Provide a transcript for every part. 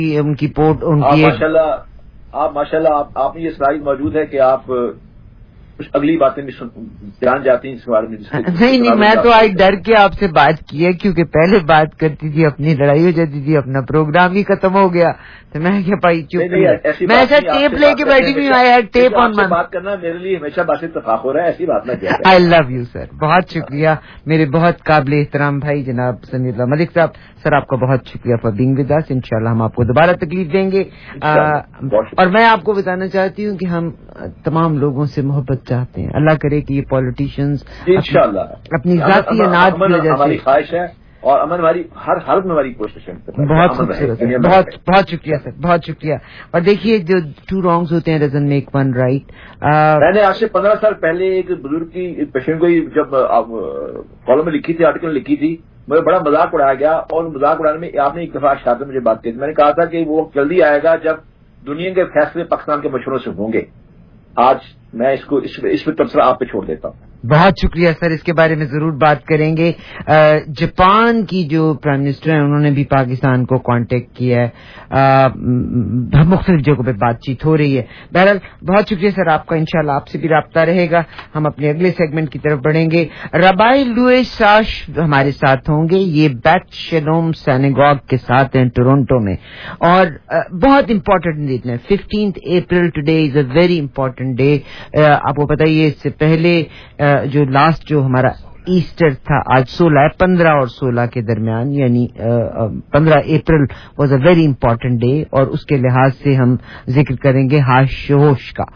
ان کی پورٹ ان کی ماشاءاللہ آپ میں یہ صلاحیت موجود ہے کہ آپ کچھ اگلی باتیں بھی جان جاتی ہیں اس بارے میں. نہیں میں تو آج ڈر کے آپ سے بات کی ہے کیونکہ پہلے بات کرتی تھی اپنی لڑائی ہو جاتی تھی, اپنا پروگرام ہی ختم ہو گیا تو میں کیا پائی چپ میں ایسا ٹیپ لے کے بیٹھی ہوئی ہوں. ٹیپ آن بات کرنا میرے لیے ہمیشہ بات اتفاق ہو رہا ہے, ایسی بات نہ کیا. آئی لو یو سر, بہت شکریہ میرے بہت قابل احترام بھائی جناب سمیع اللہ ملک صاحب. سر آپ کا بہت شکریہ فار بینگ ود اس. انشاءاللہ ہم آپ کو دوبارہ تکلیف دیں گے, اور میں آپ کو بتانا چاہتی ہوں کہ ہم تمام لوگوں سے محبت چاہتے ہیں. اللہ کرے کہ یہ پالیٹیشینز انشاءاللہ اپنی ذاتی اناج کی وجہ سے, ہماری خواہش ہے اور امن ہماری ہر حالت میں ہماری کوشش ہے. بہت خوبصورت ہے, بہت شکریہ سر, بہت شکریہ. اور دیکھیے جو 2 wrongs ہوتے ہیں ڈزنٹ میک 1 right. میں نے آج سے 15 سال پہلے ایک بزرگ کی پیشنٹ کو جب کالم میں لکھی تھی, آرٹیکل لکھی تھی, مجھے بڑا مذاق اڑایا گیا, اور مذاق اڑانے میں آپ نے ایک دفعہ شاید مجھے بات کی, میں نے کہا تھا کہ وہ جلدی آئے گا جب دنیا کے فیصلے پاکستان کے مشوروں سے ہوں گے. آج میں اس پہ تبصرہ آپ پہ چھوڑ دیتا ہوں. بہت شکریہ سر, اس کے بارے میں ضرور بات کریں گے. جاپان کی جو پرائم منسٹر ہیں انہوں نے بھی پاکستان کو کانٹیکٹ کیا ہے, مختلف جگہوں پہ بات چیت ہو رہی ہے. بہرحال بہت شکریہ سر آپ کا, انشاءاللہ آپ سے بھی رابطہ رہے گا. ہم اپنے اگلے سیگمنٹ کی طرف بڑھیں گے. ربائی لوئس ساش ہمارے ساتھ ہوں گے, یہ بیت شلوم سینیگوگ کے ساتھ ہیں ٹورنٹو میں, اور بہت امپورٹنٹ دن ہے 15 April. Today is a very important day. آپ کو پتہ ہی ہے اس سے پہلے جو لاسٹ جو ہمارا ایسٹر تھا آج 15 اور 16 کے درمیان, یعنی 15 April was a very important day, اور اس کے لحاظ سے ہم ذکر کریں گے ہاشوش کا,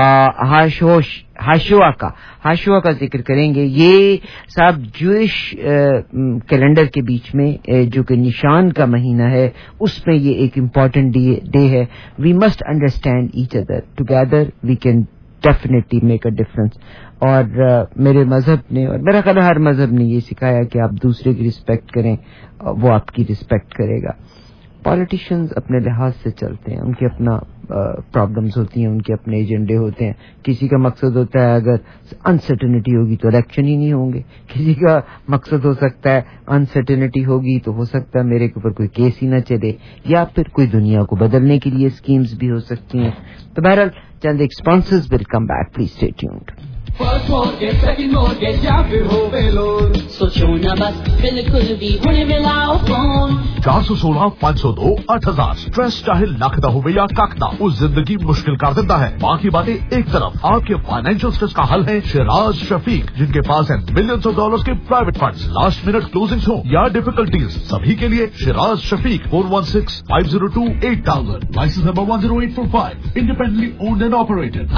ہاشوا کا ذکر کریں گے. یہ صاحب جوئش کیلنڈر کے بیچ میں جو کہ نشان کا مہینہ ہے اس میں یہ ایک امپورٹنٹ ڈے ہے. We must understand each other together, we can definitely make a difference. اور میرے مذہب نے, اور میرا خیال ہر مذہب نے یہ سکھایا کہ آپ دوسرے کی رسپیکٹ کریں, وہ آپ کی رسپیکٹ کرے گا. پالیٹیشینز اپنے لحاظ سے چلتے ہیں, ان کی اپنا پرابلمز ہوتی ہیں, ان کے اپنے ایجنڈے ہوتے ہیں. کسی کا مقصد ہوتا ہے اگر انسرٹنٹی ہوگی تو الیکشن ہی نہیں ہوں گے, کسی کا مقصد ہو سکتا ہے انسرٹنٹی ہوگی تو ہو سکتا ہے میرے کے اوپر کوئی کیس ہی نہ چلے, یا پھر کوئی دنیا کو بدلنے کے لیے اسکیمز بھی ہو سکتی ہیں. تو بہرحال چند ایک sponsors will come back, please stay tuned. First market second market یا پھر ہو بیلور, سوچو نہ بس بالکل بھی ہونے ملاؤ فون 416 502 8000. اسٹریس چاہے لاکھ دا ہو یا کاک دا, اس زندگی مشکل کر دیتا ہے. باقی باتیں ایک طرف, آپ کے فائنینشیل اسٹریس کا حل ہے شیراز شفیق, جن کے پاس ہیں ملینز آف ڈالرز کے private funds. Last minute closings ہوں یا ڈیفیکلٹیز, سبھی کے لیے Shiraz Shafiq 416 502 8000. Licence number 10845. Independently owned and operated.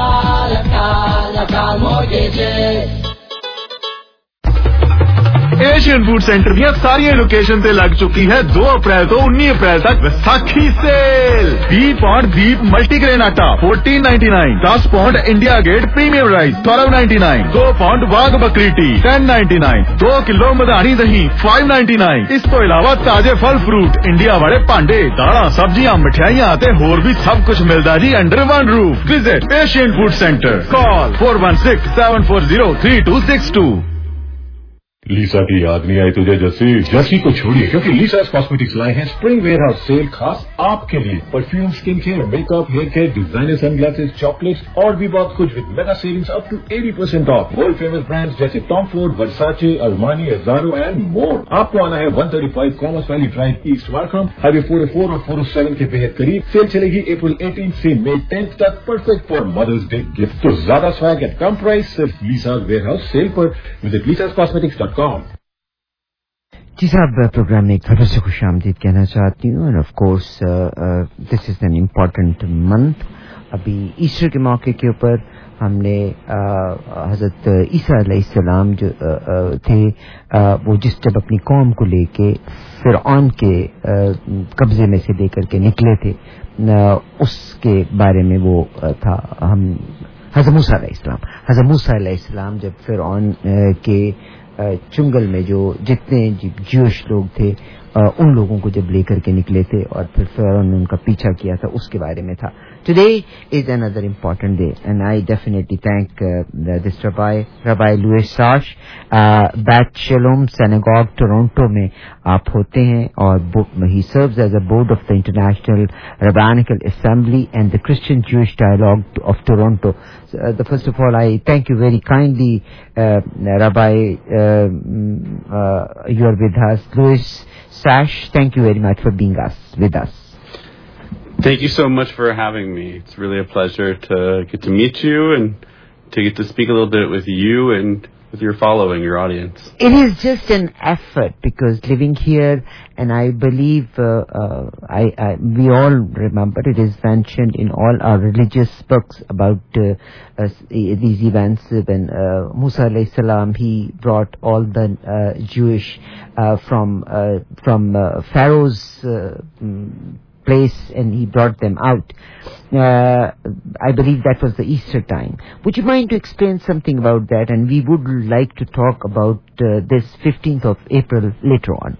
Asian food centre دیا ساری لوکیشن تے لگ چکی ہے 2 اپریل تو 19 اپریل تک Vaisakhi sale. 20 pound Deep multigrain atta 14.99. 10 pound India Gate premium rice 12.99. 2 pound Wagh Bakri tea 10.99. 2 کلو مدانی دہی 5.99. اس تو علاوہ تازے پھل فروٹ, انڈیا والے پانڈے, داڑاں, سبزیاں, مٹھائیاں تے ہور بھی سب کچھ ملتا جی under one roof. Visit Asian food centre. Call 416 740 3262. Lisa کی یاد نہیں آئی تجھے؟ جسی کو چھوڑیے, کیونکہ لیسا کاسمیٹکس لائے ہیں اسپرنگ ویئر ہاؤس سیل خاص آپ کے لیے. Perfume, skin care, makeup, hair care, designer sunglasses, chocolates اور بھی بہت کچھ with mega savings up to 80% off. World famous brands جیسے Tom Ford, Versace, Armani, Azzaro and more. آپ کو آنا ہے 135 Commerce Valley Drive East Markham, highway 404 اور 407 کے بہت قریب. سیل چلے گی اپریل 18 سے مئی 10 تک. Perfect for mother's day gift. تو زیادہ سویگ ایٹ کم پرائس صرف لیسا ویئر ہاؤس سیل پر. Visit lisascosmetics.com. جی صاحب, پروگرام میں ایک طرف سے خوش آمدید کہنا چاہتی ہوں. اور of course this is an important month. ابھی ایسٹر کے موقع کے اوپر ہم نے حضرت عیسیٰ علیہ السلام جو تھے, وہ جب اپنی قوم کو لے کے فرعون کے قبضے میں سے لے کر کے نکلے تھے, اس کے بارے میں وہ تھا. ہم حضرت موسیٰ علیہ السلام جب فرعون کے चुंगल में जो जितने ज्यूश लोग थे उन लोगों को जब लेकर के निकले थे और फिर फ़िरौन ने उनका पीछा किया था, उसके बारे में था. Today is another important day, and I definitely thank this Rabbi Louis Sash. Bat Shalom Synagogue, Toronto में आप होते हैं और he serves as a board of the International Rabbinical Assembly and the Christian Jewish Dialogue of Toronto. First of all, I thank you very kindly, Rabbi. You are with us, Louis Sash. Thank you very much for being with us. Thank you so much for having me. It's really a pleasure to get to meet you and to get to speak a little bit with you and with your following, your audience. It is just an effort because living here, and I believe we all remember it is mentioned in all our religious books about these events. When Musa alayhi salam, he brought all the Jewish from Pharaoh's place, and he brought them out. I believe that was the Easter time. Would you mind to explain something about that? And we would like to talk about this 15th of April later on.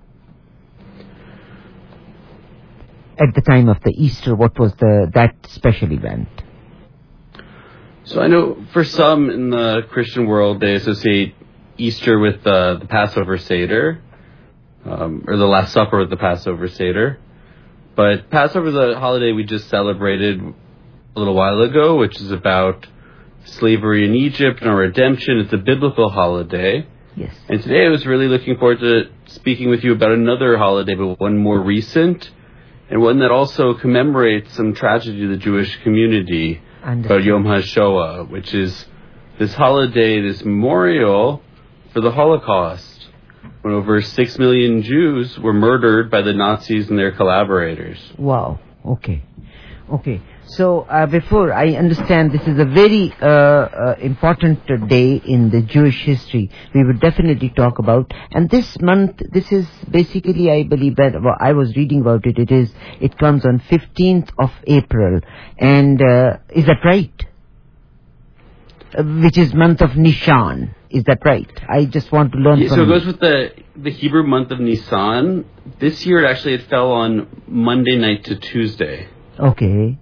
At the time of the Easter, what was that special event? So I know for some in the Christian world, they associate Easter with the Passover Seder, or the Last Supper with the Passover Seder. But Passover is a holiday we just celebrated a little while ago, which is about slavery in Egypt and our redemption. It's a biblical holiday. Yes. And today I was really looking forward to speaking with you about another holiday, but one more recent, and one that also commemorates some tragedy of the Jewish community, about Yom HaShoah, which is this holiday, this memorial for the Holocaust, when over 6 million Jews were murdered by the Nazis and their collaborators. Wow. Okay. So before I understand this is a very important day in the Jewish history, we would definitely talk about. And this month, this is basically, I believe that I was reading about it. It comes on 15th of April, and is that right? Which is month of Nishan. Is that right? I just want to learn from you. So it goes with the Hebrew month of Nisan. This year, it fell on Monday night to Tuesday. Okay.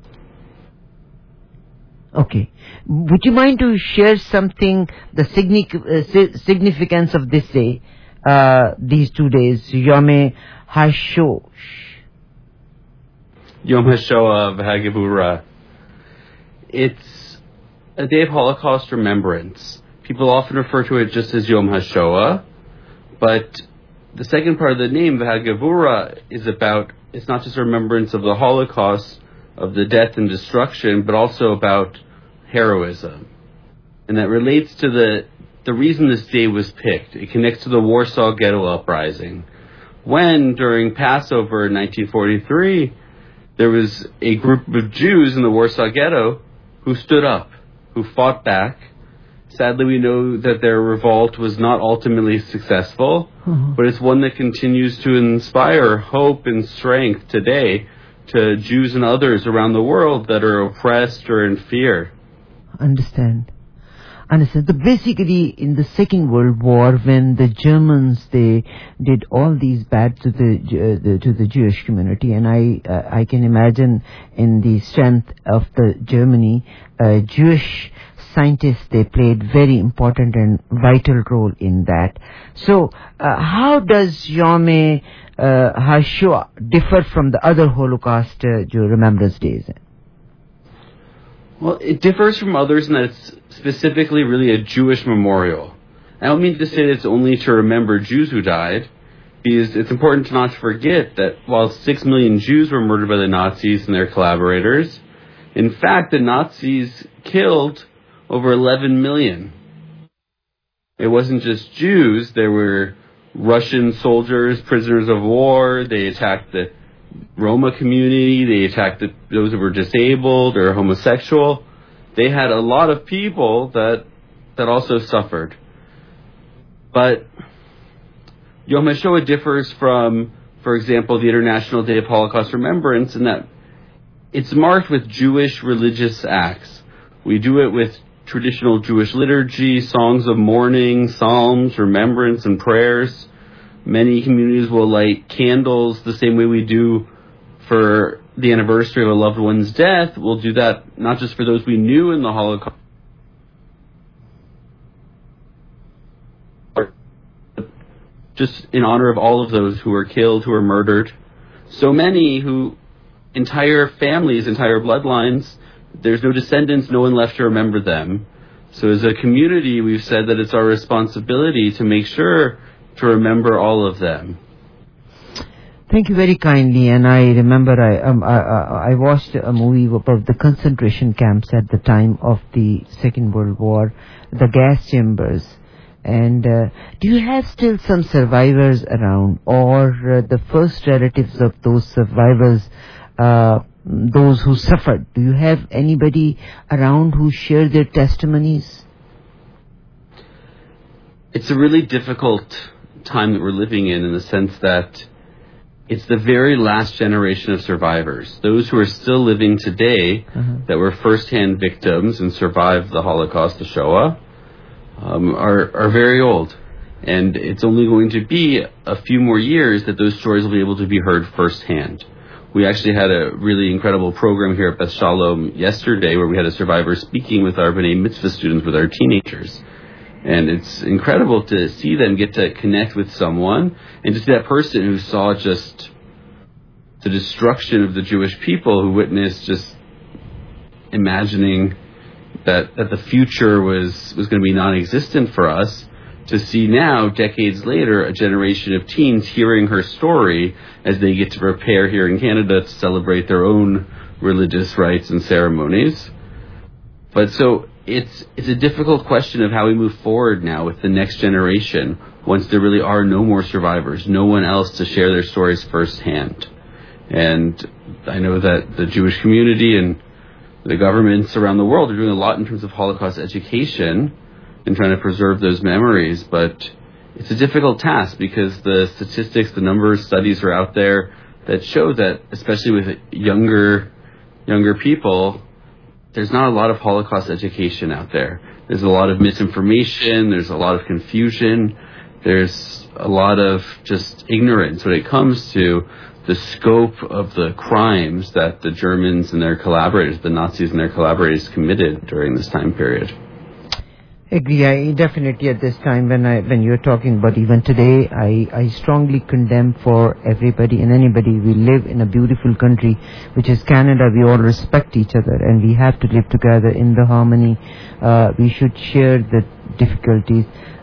Would you mind to share something, the significance of this day, these 2 days, Yom HaShoah? Yom HaShoah v'Hagevura. It's a day of Holocaust remembrance. People often refer to it just as Yom HaShoah, but the second part of the name, v'Hagevura, is about, it's not just a remembrance of the Holocaust, of the death and destruction, but also about heroism. And that relates to the reason this day was picked. It connects to the Warsaw Ghetto Uprising, when, during Passover in 1943, there was a group of Jews in the Warsaw Ghetto who stood up, who fought back. Sadly, we know that their revolt was not ultimately successful, but it's one that continues to inspire hope and strength today to Jews and others around the world that are oppressed or in fear. Understand. Basically, in the Second World War, when the Germans, they did all these bad to the Jewish community, and I can imagine in the strength of the Germany, Jewish scientists, they played very important and vital role in that. So, how does Yom HaShoah differ from the other Holocaust remembrance days? Well, it differs from others in that it's specifically really a Jewish memorial. I don't mean to say that it's only to remember Jews who died, because it's important to not forget that while 6 million Jews were murdered by the Nazis and their collaborators, in fact, the Nazis killed over 11 million. It wasn't just Jews. There were Russian soldiers, prisoners of war. They attacked the Roma community. They attacked those who were disabled or homosexual. They had a lot of people that also suffered. But Yom HaShoah differs from, for example, the International Day of Holocaust Remembrance in that it's marked with Jewish religious acts. We do it with traditional Jewish liturgy, songs of mourning, psalms, remembrance, and prayers. Many communities will light candles the same way we do for the anniversary of a loved one's death. We'll do that not just for those we knew in the Holocaust, just in honor of all of those who were killed, who were murdered. So many who, entire families, entire bloodlines, there's no descendants, no one left to remember them. So as a community, we've said that it's our responsibility to make sure to remember all of them. Thank you very kindly. And I remember I watched a movie about the concentration camps at the time of the Second World War, the gas chambers. And do you have still some survivors around, or the first relatives of those survivors, those who suffered? Do you have anybody around who share their testimonies? It's a really difficult time that we're living in the sense that it's the very last generation of survivors. Those who are still living today that were first-hand victims and survived the Holocaust, the Shoah, are very old. And it's only going to be a few more years that those stories will be able to be heard firsthand. We actually had a really incredible program here at Beth Shalom yesterday where we had a survivor speaking with our B'nai Mitzvah students, with our teenagers. And it's incredible to see them get to connect with someone and to see that person who saw just the destruction of the Jewish people, who witnessed just imagining that the future was going to be non-existent for us, to see now, decades later, a generation of teens hearing her story as they get to prepare here in Canada to celebrate their own religious rites and ceremonies. But so it's a difficult question of how we move forward now with the next generation, once there really are no more survivors, no one else to share their stories firsthand. And I know that the Jewish community and the governments around the world are doing a lot in terms of Holocaust education and trying to preserve those memories, but it's a difficult task because the statistics, the number of studies are out there that show that, especially with younger people, there's not a lot of Holocaust education out there. There's a lot of misinformation, there's a lot of confusion, there's a lot of just ignorance when it comes to the scope of the crimes that the Germans and their collaborators, the Nazis and their collaborators, committed during this time period. Agree. I definitely at this time when you're talking about even today, I strongly condemn for everybody and anybody. We live in a beautiful country, which is Canada. We all respect each other and we have to live together in the harmony. We should share the difficulties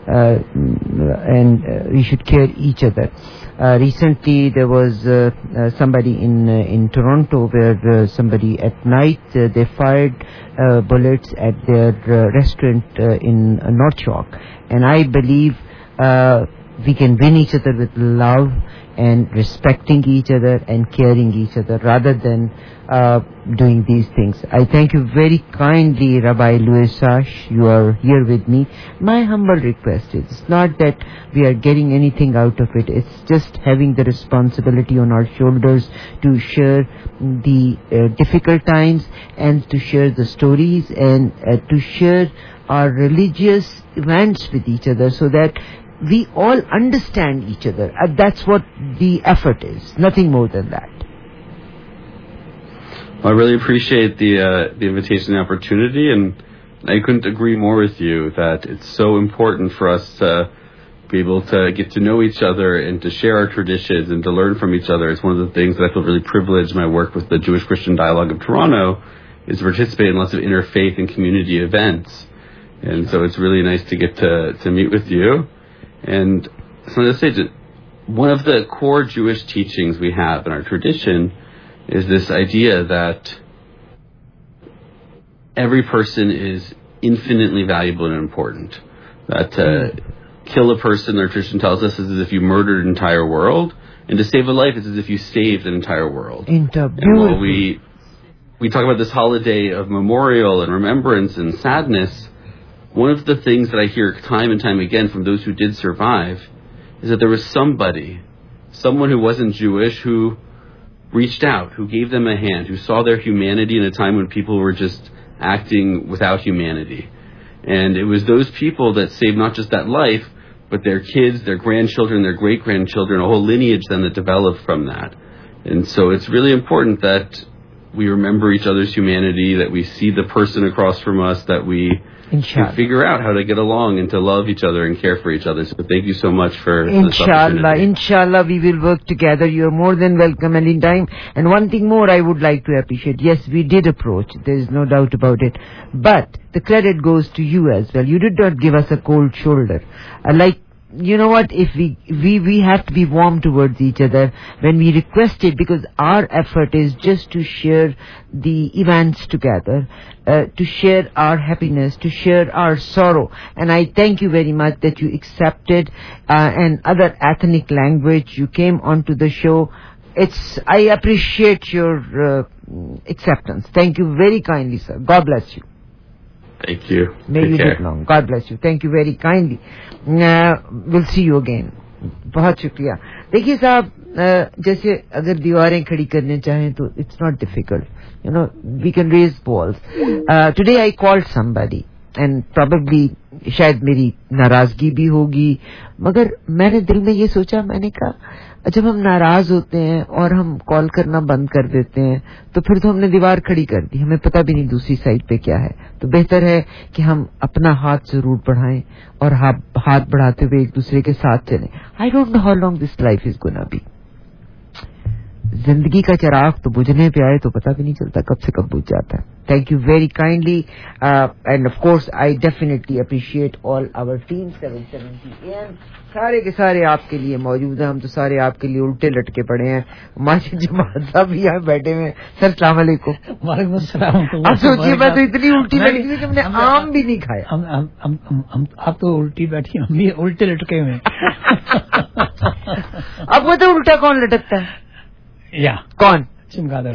and we should care each other. Recently there was somebody in Toronto where somebody at night they fired bullets at their restaurant in North York, and I believe we can win each other with love and respecting each other and caring each other rather than doing these things. I thank you very kindly, Rabbi Louis Sash. You are here with me. My humble request is, it's not that we are getting anything out of it. It's just having the responsibility on our shoulders to share the difficult times and to share the stories and to share our religious events with each other so that we all understand each other. That's what the effort is, nothing more than that. Well, I really appreciate the invitation and opportunity, and I couldn't agree more with you that it's so important for us to be able to get to know each other and to share our traditions and to learn from each other. It's one of the things that I feel really privileged in my work with the Jewish Christian Dialogue of Toronto, is to participate in lots of interfaith and community events. And so it's really nice to get to meet with you. And so to say that one of the core Jewish teachings we have in our tradition is this idea that every person is infinitely valuable and important. That to kill a person, our tradition tells us, is as if you murdered an entire world, and to save a life is as if you saved an entire world. And while we talk about this holiday of memorial and remembrance and sadness, one of the things that I hear time and time again from those who did survive is that there was someone who wasn't Jewish, who reached out, who gave them a hand, who saw their humanity in a time when people were just acting without humanity. And it was those people that saved not just that life, but their kids, their grandchildren, their great-grandchildren, a whole lineage then that developed from that. And so it's really important that we remember each other's humanity, that we see the person across from us, that we can figure out how to get along and to love each other and care for each other. So thank you so much for this opportunity. Inshallah, we will work together. You are more than welcome any time. And one thing more I would like to appreciate. Yes, we did approach. There is no doubt about it. But the credit goes to you as well. You did not give us a cold shoulder. You know what, if we have to be warm towards each other when we requested, because our effort is just to share the events together, to share our happiness, to share our sorrow. And I thank you very much that you accepted an other ethnic language. You came onto the show. I appreciate your acceptance. Thank you very kindly, sir. God bless you. Thank you. May you live long. God bless you. Thank you very kindly. We'll see you again. بہت شکریہ. دیکھیے صاحب, جیسے اگر دیواریں کھڑی کرنے چاہیں تو it's not difficult. We can raise walls. Today I called somebody and probably شاید میری ناراضگی بھی ہوگی, مگر میں نے دل میں یہ سوچا, میں نے کہا جب ہم ناراض ہوتے ہیں اور ہم کال کرنا بند کر دیتے ہیں تو پھر تو ہم نے دیوار کھڑی کر دی, ہمیں پتہ بھی نہیں دوسری سائڈ پہ کیا ہے. تو بہتر ہے کہ ہم اپنا ہاتھ ضرور بڑھائیں اور ہاتھ بڑھاتے ہوئے ایک دوسرے کے ساتھ چلیں. I don't know how long this life is gonna be. زندگی کا چراغ تو بجھنے پہ آئے تو پتہ بھی نہیں چلتا کب سے کب بجھ جاتا ہے. Thank you very kindly, and of course I definitely appreciate all our team 770 AM. سارے کے سارے آپ کے لیے موجود ہیں, ہم تو سارے آپ کے لیے الٹے لٹکے پڑے ہیں. ماشاء جماعت صاحب بھی یہاں بیٹھے ہوئے. سر السلام علیکم. وعلیکم السلام. اب سوچیے میں تو اتنی الٹی لٹکی تھی کہ ہم نے آم بھی نہیں کھایا. آپ تو الٹی بیٹھی, ہم بھی الٹے لٹکے ہوئے. اب وہ تو الٹا کون لٹکتا ہے؟ یا کون؟ چمگادڑ.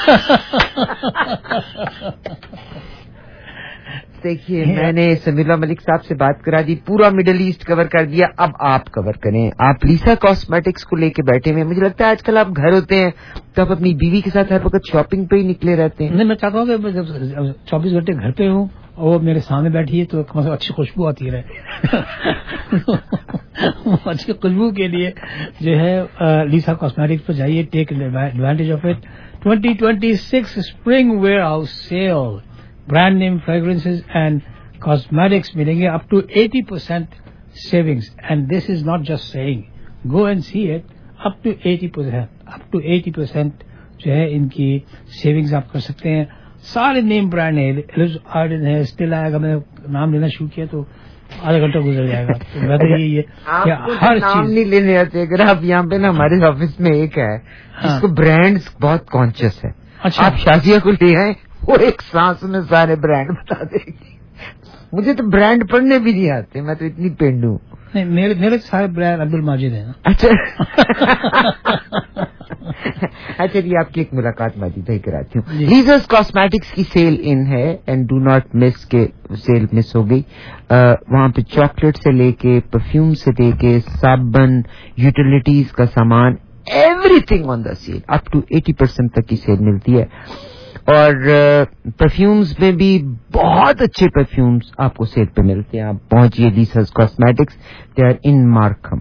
دیکھیے میں نے سمیرہ ملک صاحب سے بات کرا دی, پورا مڈل ایسٹ کور کر دیا, اب آپ کور کریں. آپ لیسا کاسمیٹکس کو لے کے بیٹھے ہوئے. مجھے لگتا ہے آج کل آپ گھر ہوتے ہیں تو آپ اپنی بیوی کے ساتھ ہر وقت شاپنگ پہ ہی نکلے رہتے ہیں. نہیں, میں چاہتا ہوں کہ جب 24 گھنٹے گھر پہ ہوں اور وہ میرے سامنے بیٹھی ہے تو کم از کم اچھی خوشبو آتی رہے. اچھی خوشبو کے لیے جو ہے لیسا کاسمیٹکس پہ جائیے, take advantage of it. 2026 spring warehouse sale, brand name fragrances and cosmetics ملیں گے up to 80% savings. And this is not just saying, go and see it. Up to 80% جو ہے ان کی سیونگز آپ کر سکتے ہیں. سارے نیم برانڈ ہیں, آرڈن ہے, اسٹل آئے گا. میں نے نام لینا شروع کیا تو آدھا گھنٹہ گزر جائے گا. یہی ہے ہر نام نہیں لینے آتے. اگر آپ یہاں پہ نا ہمارے آفس میں ایک ہے جس کو برانڈز بہت کانشیس ہے, آپ شازیہ کو لے آئے, وہ ایک سانس میں سارے برانڈ بتا دے گی. مجھے تو برانڈ پڑھنے بھی نہیں آتے, میں تو اتنی پینڈ ہوں. نہیں, میرے سارے برانڈ عبد الماجد ہیں. اچھا اچھا جی, آپ کی ایک ملاقات ماجد بھائی کراتی ہوں. لیزرز کاسمیٹکس کی سیل ان ہے, اینڈ ڈو ناٹ مس کے سیل مس ہو گئی. وہاں پہ چاکلیٹ سے لے کے پرفیوم سے لے کے صابن, یوٹیلیٹیز کا سامان, everything on the sale. Up to 80% تک کی سیل ملتی ہے. اور پرفیومز میں بھی بہت اچھے پرفیومز آپ کو سیل پہ ملتے ہیں. آپ پہنچیے Lisa's cosmetics, they are in Markham.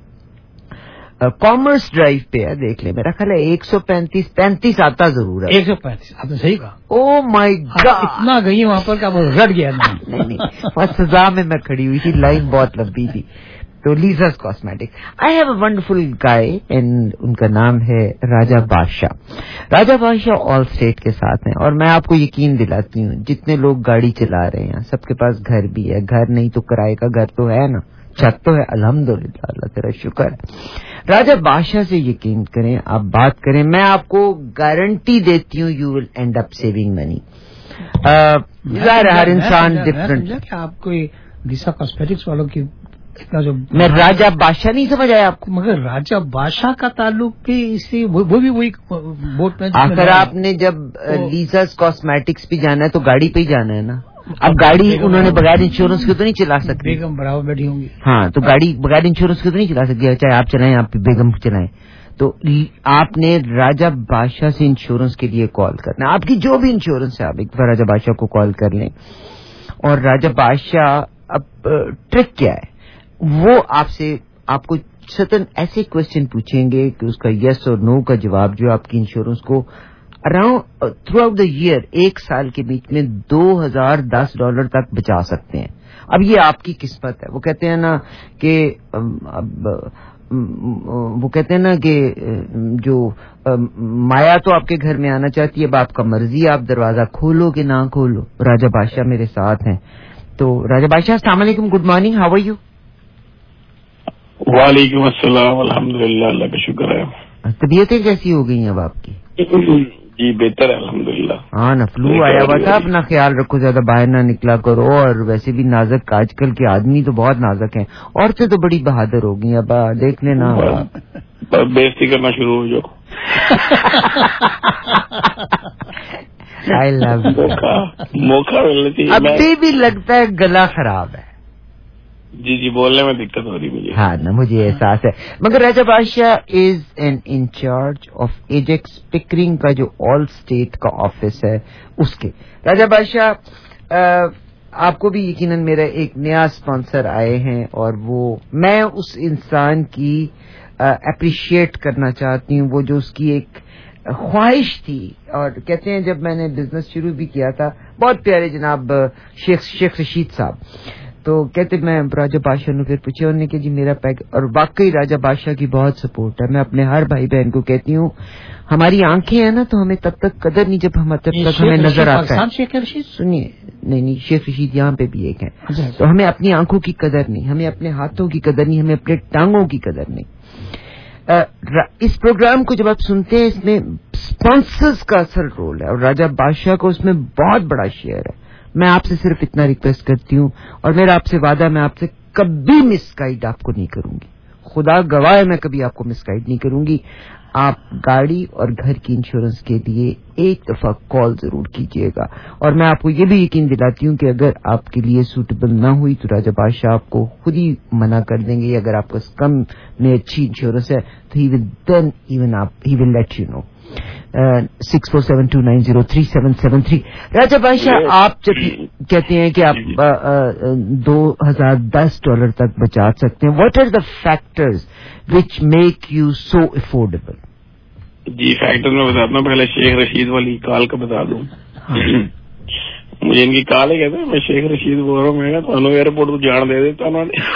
Commerce Drive پہ ہے, دیکھ لیں. میرا خیال ہے 135 آتا ضرور ہے. 135 آپ نے صحیح کہا. او مائی گاڈ, اتنا گئی وہاں پر کہ رٹ گیا. نہیں, بس سزا میں کھڑی ہوئی تھی, لائن بہت لمبی تھی. تو Lisa's cosmetic, I have a wonderful guy, and ان کا نام ہے راجہ بادشاہ. راجہ بادشاہ آل اسٹیٹ کے ساتھ ہیں, اور میں آپ کو یقین دلاتی ہوں جتنے لوگ گاڑی چلا رہے ہیں سب کے پاس گھر بھی ہے. گھر نہیں تو کرائے کا گھر تو ہے نا, چھت تو ہے. الحمدللہ, اللہ تیرا شکر ہے. راجہ بادشاہ سے یقین کریں, آپ بات کریں, میں آپ کو گارنٹی دیتی ہوں you will end up saving money. ہر انسان ڈفرنٹ. آپ کو لیسا کاسمیٹکس والوں کی اتنا جو میں راجہ بادشاہ نہیں سمجھ آیا آپ کو, مگر راجہ بادشاہ کا تعلق بھی اس سے وہ بھی وہی بوٹ میں. آخر آپ نے جب لیزرز کاسمیٹکس بھی جانا ہے تو گاڑی پہ ہی جانا ہے نا. اب گاڑی انہوں نے بغیر انشورنس کے تو نہیں چلا سکتی. بیگم برابر بیٹھی ہوں گی. ہاں, تو گاڑی بغیر انشورنس کے تو نہیں چلا سکتی, چاہے آپ چلائیں آپ بیگم چلائیں. تو آپ نے راجہ بادشاہ سے انشورنس کے لیے کال کرنا. آپ کی جو بھی انشورنس ہے آپ ایک بار راجہ بادشاہ کو کال کر لیں, اور راجہ بادشاہ اب ٹرک کیا ہے وہ آپ کو سطن ایسے کوشچن پوچھیں گے کہ اس کا یس اور نو کا جواب جو آپ کی انشورنس کو around throughout the year 1 سال کے بیچ میں $2010 تک بچا سکتے ہیں. اب یہ آپ کی قسمت ہے. وہ کہتے ہیں نا کہ جو مایا تو آپ کے گھر میں آنا چاہتی ہے, اب آپ کا مرضی, آپ دروازہ کھولو کہ نہ کھولو. راجہ بادشاہ میرے ساتھ ہیں. تو راجہ بادشاہ السلام علیکم, good morning, how are you? وعلیکم السلام, الحمدللہ, اللہ کا شکر ہے. طبیعتیں کیسی ہو گئی ہیں اب آپ کی؟ جی بہتر ہے الحمدللہ. ہاں نا, فلو آیا ہوا تھا, اپنا خیال رکھو, زیادہ باہر نہ نکلا کرو. اور ویسے بھی نازک, آج کل کے آدمی تو بہت نازک ہیں, عورتیں تو بڑی بہادر ہو گئی. اب دیکھ لینا, بےزتی کرنا شروع ہو جاؤ. آئی لو موقع ابھی بھی لگتا ہے گلا خراب ہے. جی بولنے میں دقت ہو رہی مجھے. ہاں نا, مجھے احساس ہے. مگر Raja Badshah is an in charge of Ajax Pickering کا جو آل اسٹیٹ کا آفس ہے اس کے. راجہ بادشاہ آپ کو بھی یقیناً میرا ایک نیا اسپانسر آئے ہیں, اور وہ میں اس انسان کی اپریشیٹ کرنا چاہتی ہوں, وہ جو اس کی ایک خواہش تھی. اور کہتے ہیں جب میں نے بزنس شروع بھی کیا تھا, بہت پیارے جناب شیخ رشید صاحب, تو کہتے میں راجہ بادشاہ نے پھر پوچھا, انہوں نے کہ جی میرا پیک, اور واقعی راجہ بادشاہ کی بہت سپورٹ ہے. میں اپنے ہر بھائی بہن کو کہتی ہوں ہماری آنکھیں ہیں نا, تو ہمیں تب تک قدر نہیں جب ہمیں نظر آتا ہے. سنیے, نہیں, شیخ رشید یہاں پہ بھی ایک ہیں. تو ہمیں اپنی آنکھوں کی قدر نہیں, ہمیں اپنے ہاتھوں کی قدر نہیں, ہمیں اپنے ٹانگوں کی قدر نہیں. اس پروگرام کو جب آپ سنتے ہیں اس میں اسپانسرز کا اصل رول ہے, اور راجہ بادشاہ کو اس میں بہت بڑا شیئر ہے. میں آپ سے صرف اتنا ریکویسٹ کرتی ہوں, اور میرا آپ سے وعدہ, میں آپ سے کبھی مس گائیڈ آپ کو نہیں کروں گی, خدا گواہ ہے میں کبھی آپ کو مس گائیڈ نہیں کروں گی. آپ گاڑی اور گھر کی انشورنس کے لیے ایک دفعہ کال ضرور کیجیے گا, اور میں آپ کو یہ بھی یقین دلاتی ہوں کہ اگر آپ کے لیے سوٹیبل نہ ہوئی تو راجہ بادشاہ آپ کو خود ہی منع کر دیں گے. اگر آپ کا کم میں اچھی انشورنس ہے تو ہی ول لیٹ یو نو. 6472903773. راجہ بادشاہ, آپ جب کہتے ہیں کہ آپ $2010 تک بچا سکتے ہیں, what are the factors which make you so affordable? جی فیکٹر میں بتاتا ہوں. پہلے شیخ رشید والی کال کا بتا دوں. مجھے ان کی کال ہی کہتے ہیں, میں شیخ رشید بول رہا ہوں. میں تو ایئرپورٹ کو جان دے دیتا انہوں نے.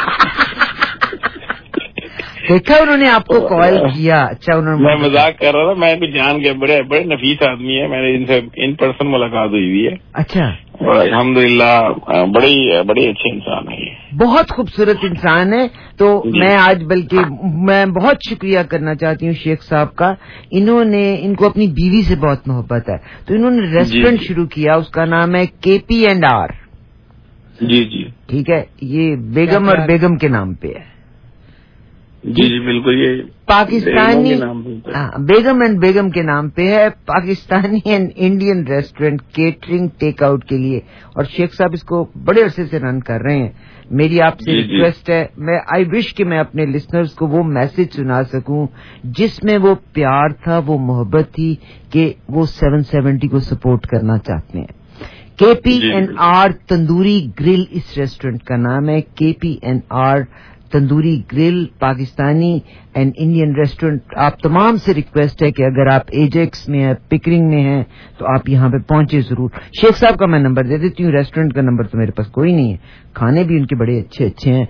دیکھا انہوں نے آپ کو کال کیا. اچھا, انہوں نے, میں مذاق کر رہا تھا, میں بھی جان گیا. بڑے نفیس آدمی ہے, میں نے ان سے ان پرسن ملاقات ہوئی ہے. اچھا, الحمدللہ بڑے اچھے انسان ہیں, بہت خوبصورت انسان ہے. تو میں آج میں بہت شکریہ کرنا چاہتی ہوں شیخ صاحب کا. ان کو اپنی بیوی سے بہت محبت ہے, تو انہوں نے ریسٹورینٹ شروع کیا, اس کا نام ہے KP&R. جی ٹھیک ہے, یہ بیگم اور بیگم کے نام پہ ہے. جی بالکل, یہ پاکستانی بیگم اینڈ بیگم کے نام پہ ہے, Pakistani and Indian restaurant catering take out کے لیے. اور شیخ صاحب اس کو بڑے عرصے سے رن کر رہے ہیں. میری آپ سے ریکویسٹ ہے, آئی وش کہ میں اپنے لسنرز کو وہ میسج سنا سکوں جس میں وہ پیار تھا, وہ محبت تھی کہ وہ 770 کو سپورٹ کرنا چاہتے ہیں. KP&R تندوری گرل اس ریسٹورینٹ کا نام ہے. KP&R tandoori grill, Pakistani and Indian restaurant. آپ تمام سے ریکویسٹ ہے کہ اگر آپ ایجیکس میں ہیں, پکرنگ میں ہیں, تو آپ یہاں پہ پہنچے ضرور. شیخ صاحب کا میں نمبر دے دیتی ہوں. ریسٹورینٹ کا نمبر تو میرے پاس کوئی نہیں ہے. کھانے بھی ان کے بڑے اچھے ہیں,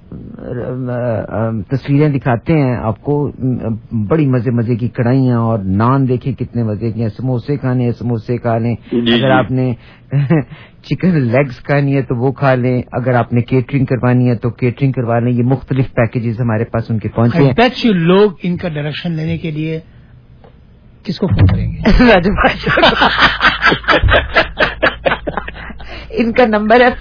تصویریں دکھاتے ہیں آپ کو, بڑی مزے کی کڑھائیاں اور نان دیکھیں کتنے مزے کے ہیں. سموسے کھانے ہیں, سموسے کھا لیں. اگر آپ نے چکن لیگز کھانی ہے تو وہ کھا لیں. اگر آپ نے کیٹرنگ کروانی ہے تو کیٹرنگ کروا لیں. یہ مختلف پیکیجز ہمارے پاس ان کے پہنچے ہیں. لوگ ان کا ڈائریکشن لینے کے لیے کس کو فون کریں گے؟ راجہ بادشاہ. ان کا نمبر ہے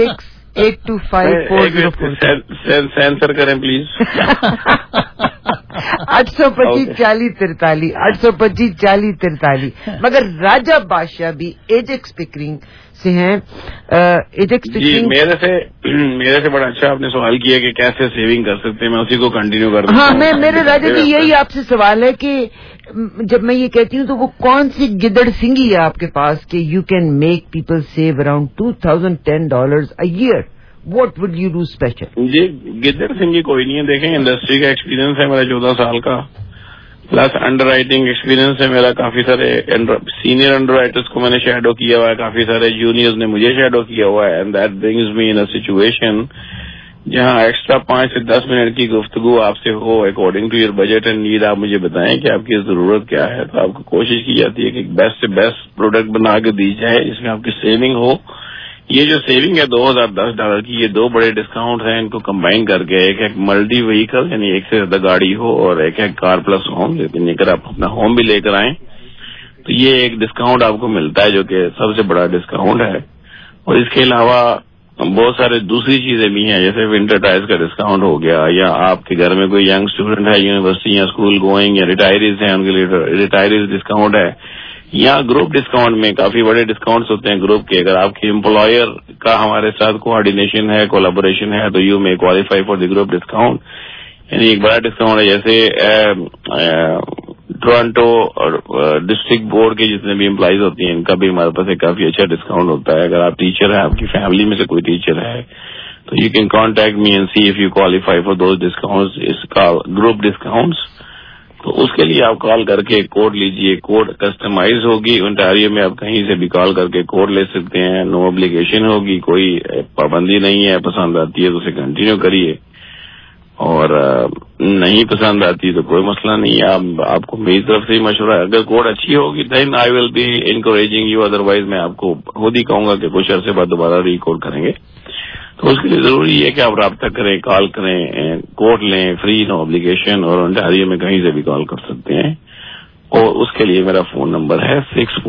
416825404. سینسر کریں پلیز. 825 40 43 825 40 43. मगर राजा बादशाह भी एजेक्स पिकरिंग से हैं. एजेक्स पिकरिंग मेरे से बड़ा अच्छा आपने सवाल किया कि कैसे सेविंग कर सकते हैं. मैं उसी को कंटिन्यू कर दूं. हाँ, मेरे राजा जी यही आपसे सवाल है कि जब मैं ये कहती हूँ तो वो कौन सी गिदड़ सिंगी है आपके पास कि you can make people save around $2,010 a year. What would you do special? जी, गिदड़ सिंगी कोई नहीं है. देखें, इंडस्ट्री का एक्सपीरियंस है मेरा 14 साल का, प्लस अंडर राइटिंग एक्सपीरियंस है मेरा. काफी सारे सीनियर अंडर राइटर्स को मैंने शैडो किया हुआ है, काफी सारे जूनियर्स ने मुझे शैडो किया हुआ है. And that brings me in a situation जहां एक्स्ट्रा 5 से 10 मिनट की गुफ्तगू आपसे हो according to your budget and need. आप मुझे बताएं कि आपकी जरूरत क्या है, तो आपको कोशिश की जाती है कि बेस्ट से बेस्ट प्रोडक्ट बना के दी जाए जिसमें आपकी सेविंग हो. ये जो सेविंग है $2010 की, ये 2 बड़े डिस्काउंट हैं. इनको कंबाइन करके एक मल्टी व्हीकल यानी एक से ज्यादा गाड़ी हो और एक कार प्लस होम, लेकिन अगर आप अपना होम भी लेकर आए तो ये एक डिस्काउंट आपको मिलता है जो कि सबसे बड़ा डिस्काउंट है. और इसके अलावा बहुत सारे दूसरी चीजें भी हैं, जैसे विंटर टायर्स का डिस्काउंट हो गया, या आपके घर में कोई यंग स्टूडेंट है यूनिवर्सिटी या स्कूल गोइंग या रिटायरीज हैं, उनके लिए रिटायरीज डिस्काउंट है. या ग्रुप डिस्काउंट में काफी बड़े डिस्काउंट्स होते हैं ग्रुप के. अगर आपके एम्प्लॉयर का हमारे साथ कोऑर्डिनेशन है, कोलैबोरेशन है, तो you may qualify for the group discount. यानी एक बड़ा डिस्काउंट है. जैसे टोरंटो और डिस्ट्रिक्ट बोर्ड के जितने भी एम्प्लॉइज होती हैं, इनका भी हमारे पास एक काफी अच्छा डिस्काउंट होता है. अगर आप टीचर हैं, आपकी फैमिली में से कोई टीचर है, तो you can contact me and see if you qualify for those discounts. इसका ग्रुप डिस्काउंट्स, तो उसके लिए आप कॉल करके कोड लीजिए. कोड कस्टमाइज होगी. ओंटारियो में आप कहीं से भी कॉल करके कोड ले सकते हैं. नो ऑब्लिगेशन होगी, कोई पाबंदी नहीं है. पसंद आती है तो उसे कंटिन्यू करिए, और नहीं पसंद आती तो कोई मसला नहीं है. आपको मेरी तरफ से ही मशवरा है. अगर कोड अच्छी होगी then I will be encouraging you, otherwise मैं आपको खुद ही कहूंगा कि कुछ अरसे बाद दोबारा रिकोड करेंगे. तो उसके लिए जरूरी है कि आप राब्ता करें, कॉल करें, कोड लें, फ्री नो ऑब्लिगेशन, और ओंटारियो में कहीं से भी कॉल कर सकते हैं. और उसके लिए मेरा फोन नंबर है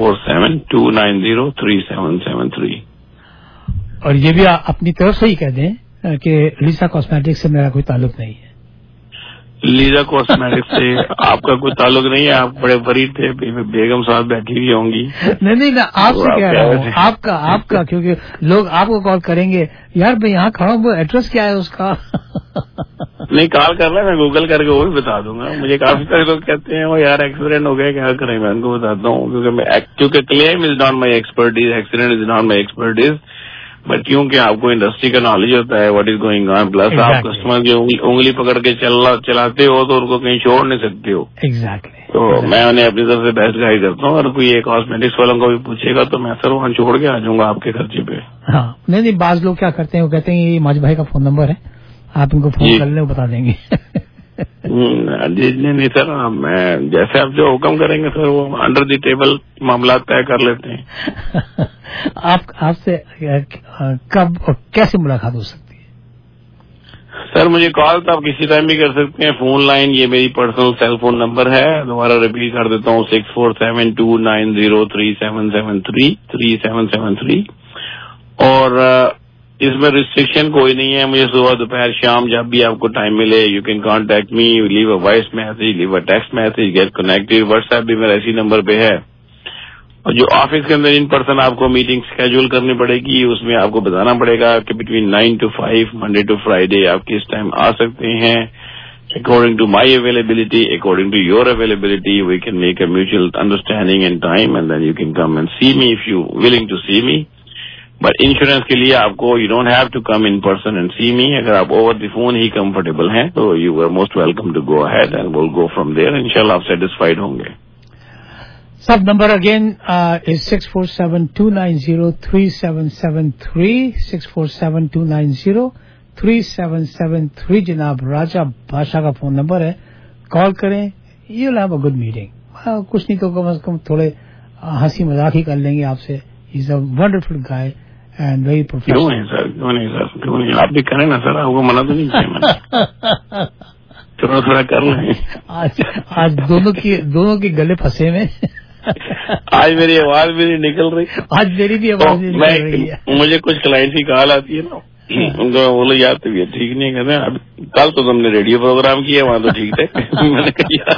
647-290-3773. और ये भी अपनी तरफ से ही कह दें कि लीसा कॉस्मेटिक्स से मेरा कोई ताल्लुक नहीं है. लीजा कॉस्मेटिक्स से आपका कोई ताल्लुक नहीं है. आप बड़े वरीड थे, बेगम साहब बैठी हुई होंगी. नहीं, मैं आपसे कह रहा हूँ, आपका क्योंकि लोग आपको कॉल करेंगे, यार मैं यहाँ खड़ा हूँ, वो एड्रेस क्या है उसका. नहीं, कॉल कर रहा है, मैं गूगल करके वो भी बता दूंगा. मुझे काफी सारे लोग कहते हैं वो यार एक्सीडेंट हो गया, क्या करें. मैं उनको बताता हूँ क्योंकि claim is not my expertise, accident is not my expertise, but क्योंकि आपको इंडस्ट्री का नॉलेज होता है what is going on, plus आप कस्टमर की उंगली पकड़ के चलाते हो तो उनको कहीं छोड़ नहीं सकते हो. एग्जैक्टली. तो मैं उन्हें अपनी तरफ से बेस्ट गाइड करता हूँ. और कोई एक कॉस्मेटिक्स वालों को भी पूछेगा तो मैं सर वहाँ छोड़ के आ जाऊंगा आपके खर्चे पे. हाँ, नहीं, बाज लोग क्या करते हैं, वो कहते हैं ये माज भाई का फोन नंबर है, आप इनको फोन कर लें, वो बता देंगे. जी नहीं सर, मैं जैसे आप जो हुक्म करेंगे सर वो अंडर द टेबल मामला तय कर लेते हैं. आपसे कब और कैसे मुलाकात हो सकती है? सर मुझे कॉल तो आप किसी टाइम भी कर सकते हैं. फोन लाइन ये मेरी पर्सनल सेल फोन नंबर है, दोबारा रिपीट कर देता हूँ, 647-290-3773. और इसमें रिस्ट्रिक्शन कोई नहीं है. मुझे सुबह दोपहर शाम जब भी आपको टाइम मिले you can contact me, leave a voice message, leave a text message, get connected. WhatsApp भी मेरा इसी नंबर पे है. और जो ऑफिस के अंदर इन पर्सन आपको मीटिंग शेड्यूल करनी पड़ेगी, उसमें आपको बताना पड़ेगा कि between 9 to 5 Monday to Friday आप किस टाइम आ सकते हैं. According to my availability, according to your availability, we can make a mutual understanding and time, and then you can come and see me if you willing to see me. But insurance के लिए आपको you don't have to come in person and see me. अगर आप over the phone ही comfortable हैं तो you are most welcome to go ahead and will go from there. इंशाल्लाह आप सेटिस्फाइड होंगे. सब नंबर अगेन इज 647-290-3773, 647-290-3773. जनाब राजा बादशाह का फोन नंबर है, कॉल करें. You will have a good meeting. कुछ नहीं तो कम से कम थोड़े हंसी मजाक ही कर लेंगे आपसे. He's a wonderful guy and very professional. क्यों नहीं सर, आप भी करें ना सर, आपको मना तो नहीं किया मैंने. थोड़ा कर लें. आज दोनों के गले फंसे में. आज मेरी आवाज भी नहीं निकल रही. आज मेरी भी आवाज नहीं निकल रही है. मुझे कुछ क्लाइंट की कॉल आती है ना, उनको बोलो यार तबीयत ठीक नहीं, कहते हैं कल तो तुमने रेडियो प्रोग्राम किया, वहाँ तो ठीक थे। मैंने कहा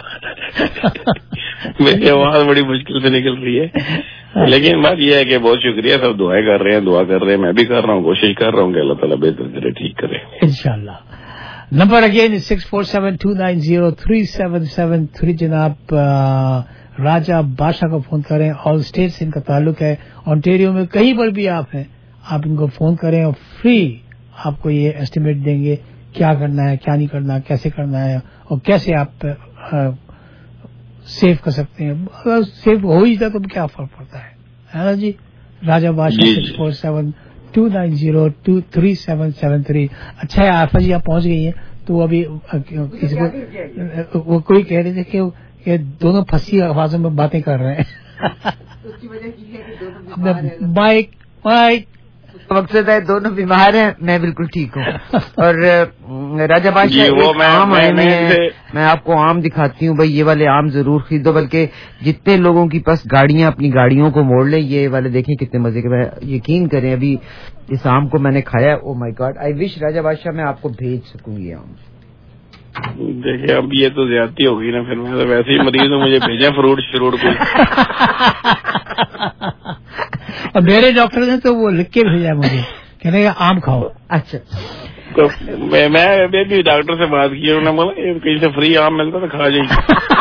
मेरी आवाज बड़ी मुश्किल से निकल रही है, लेकिन बात यह है कि बहुत शुक्रिया, सब दुआएं कर रहे हैं, दुआ कर रहे हैं, मैं भी कर रहा हूँ, कोशिश कर रहा हूँ कि अल्लाह ताला बेहतर करे, ठीक करे इंशाल्लाह। Number again 6472903773। जनाब राजा बादशाह को फोन करें, ऑल स्टेट से इनका ताल्लुक है, ऑन्टेरियो में कहीं पर भी आप हैं, आप इनको फोन करें और फ्री आपको ये एस्टिमेट देंगे क्या करना है, क्या नहीं करना, कैसे करना है और कैसे आप सेव कर सकते हैं। अगर सेव हो ही जाता तो क्या फर्क पड़ता है ना जी। राजा बादशाह 6472903773। अच्छा है आफा जी आप पहुंच गई हैं, तो अभी किसी को वो कोई कह रहे थे कि दोनों फंसी आवाजों में बातें कर रहे हैं। उसकी वजह ये है कि दोनों माइक मकसद है दोनों बीमार हैं, मैं बिल्कुल ठीक हूँ। और राजा बादशाह आम आए हुए हैं, मैं आपको आम दिखाती हूँ भाई, ये वाले आम जरूर खरीदो, बल्कि जितने लोगों की पास गाड़ियां अपनी गाड़ियों को मोड़ लें, ये वाले देखें कितने मजे के। मैं यकीन करें अभी इस आम को मैंने खाया, oh my God, I wish Raja Badshah मैं आपको भेज सकूँ ये आम। देखिए अब ये तो ज्यादती होगी ना, फिर मैं तो वैसे ही मरीज हूँ, मुझे भेजा फ्रूट श्रूट को। और मेरे डॉक्टर ने तो वो लिख के भेजा मुझे, कहने का आम खाओ। अच्छा, तो मैं भी डॉक्टर से बात की, उन्होंने बोला कहीं से फ्री आम मिलता तो खा जाइए।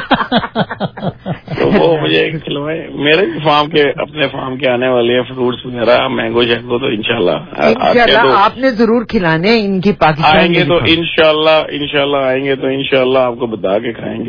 तो वो मुझे खिलवाए, मेरे फार्म के अपने फार्म के आने वाले हैं फ्रूट्स वगैरह, मैंगो शैंगो, तो इंशाल्लाह आपने जरूर खिलाने इनकी पाकिस्तान आएंगे तो इंशाल्लाह आएंगे तो इंशाल्लाह आपको बता के खाएंगे।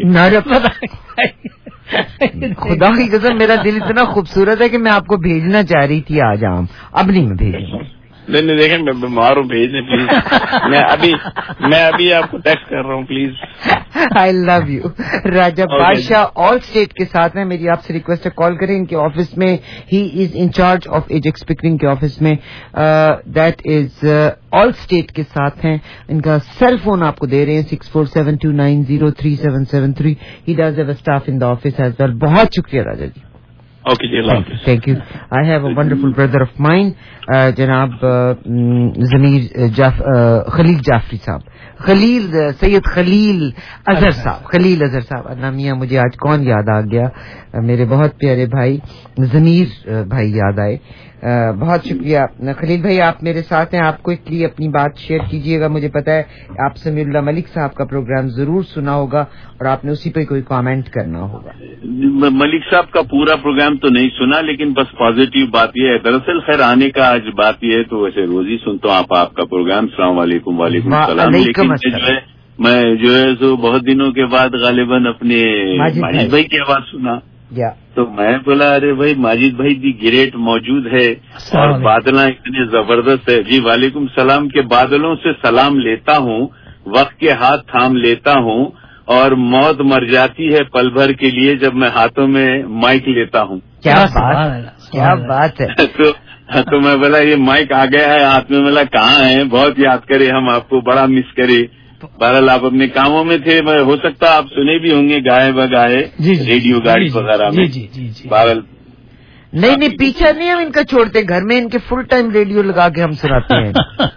खुदा की कसम मेरा दिल इतना खूबसूरत है कि मैं आपको भेजना चाह रही थी आज आम, अब नहीं मैं भेजूंगा। नहीं देखें मैं बीमार हूँ, भेज दें प्लीज। मैं अभी आपको टेक्स्ट कर रहा हूँ please. I love you. Raja Badshah Allstate के साथ में, मेरी आपसे रिक्वेस्ट है कॉल करें इनके ऑफिस में, he is in charge of Ajax Pickering के ऑफिस में, दैट इज ऑल स्टेट के साथ हैं। इनका सेल फोन आपको दे रहे हैं 6472903773। He does have a staff in the office as well. बहुत शुक्रिया राजा जी। Okay, thank you. I have a wonderful brother of mine, जनाब ज़मीर खलील जाफरी साहब, सैयद खलील अजहर साहब। नामिया मुझे आज कौन याद आ गया, मेरे बहुत प्यारे भाई ज़मीर भाई याद आए। बहुत शुक्रिया खलील भाई, आप मेरे साथ हैं, आपको इसलिए अपनी बात शेयर कीजिएगा। मुझे पता है आप समीउल्लाह मलिक साहब का प्रोग्राम जरूर सुना होगा और आपने उसी पे कोई कमेंट करना होगा। मलिक साहब का पूरा प्रोग्राम तो नहीं सुना, लेकिन बस पॉजिटिव बात यह है, दरअसल खैर आने का आज बात यह है, तो वैसे रोज ही सुनता हूँ आपका प्रोग्राम। अस्सलाम वालेकुम। वालेकुम सलाम। लेकिन मैं जो है सो बहुत दिनों के बाद गालिबन अपने माजिद भाई की आवाज सुना, तो मैं बोला अरे भाई माजिद भाई दी ग्रेट मौजूद है और बादल इतने जबरदस्त है। जी वालेकुम सलाम के बादलों से सलाम लेता हूँ, वक्त के हाथ थाम लेता हूँ और मौत मर जाती है पल भर के लिए जब मैं हाथों में माइक लेता हूँ। क्या बात है। तो मैं बोला ये माइक आ गया है हाथ में, बोला कहाँ है, बहुत याद करे हम आपको, बड़ा मिस करे। बहरहाल आप अपने कामों में थे, हो सकता आप सुने भी होंगे गाए बगाए रेडियो गाड़ी वगैरह में। बहरहाल नहीं पीछा नहीं हम इनका छोड़ते, घर में इनके फुल टाइम रेडियो लगा के हम सुनाते हैं।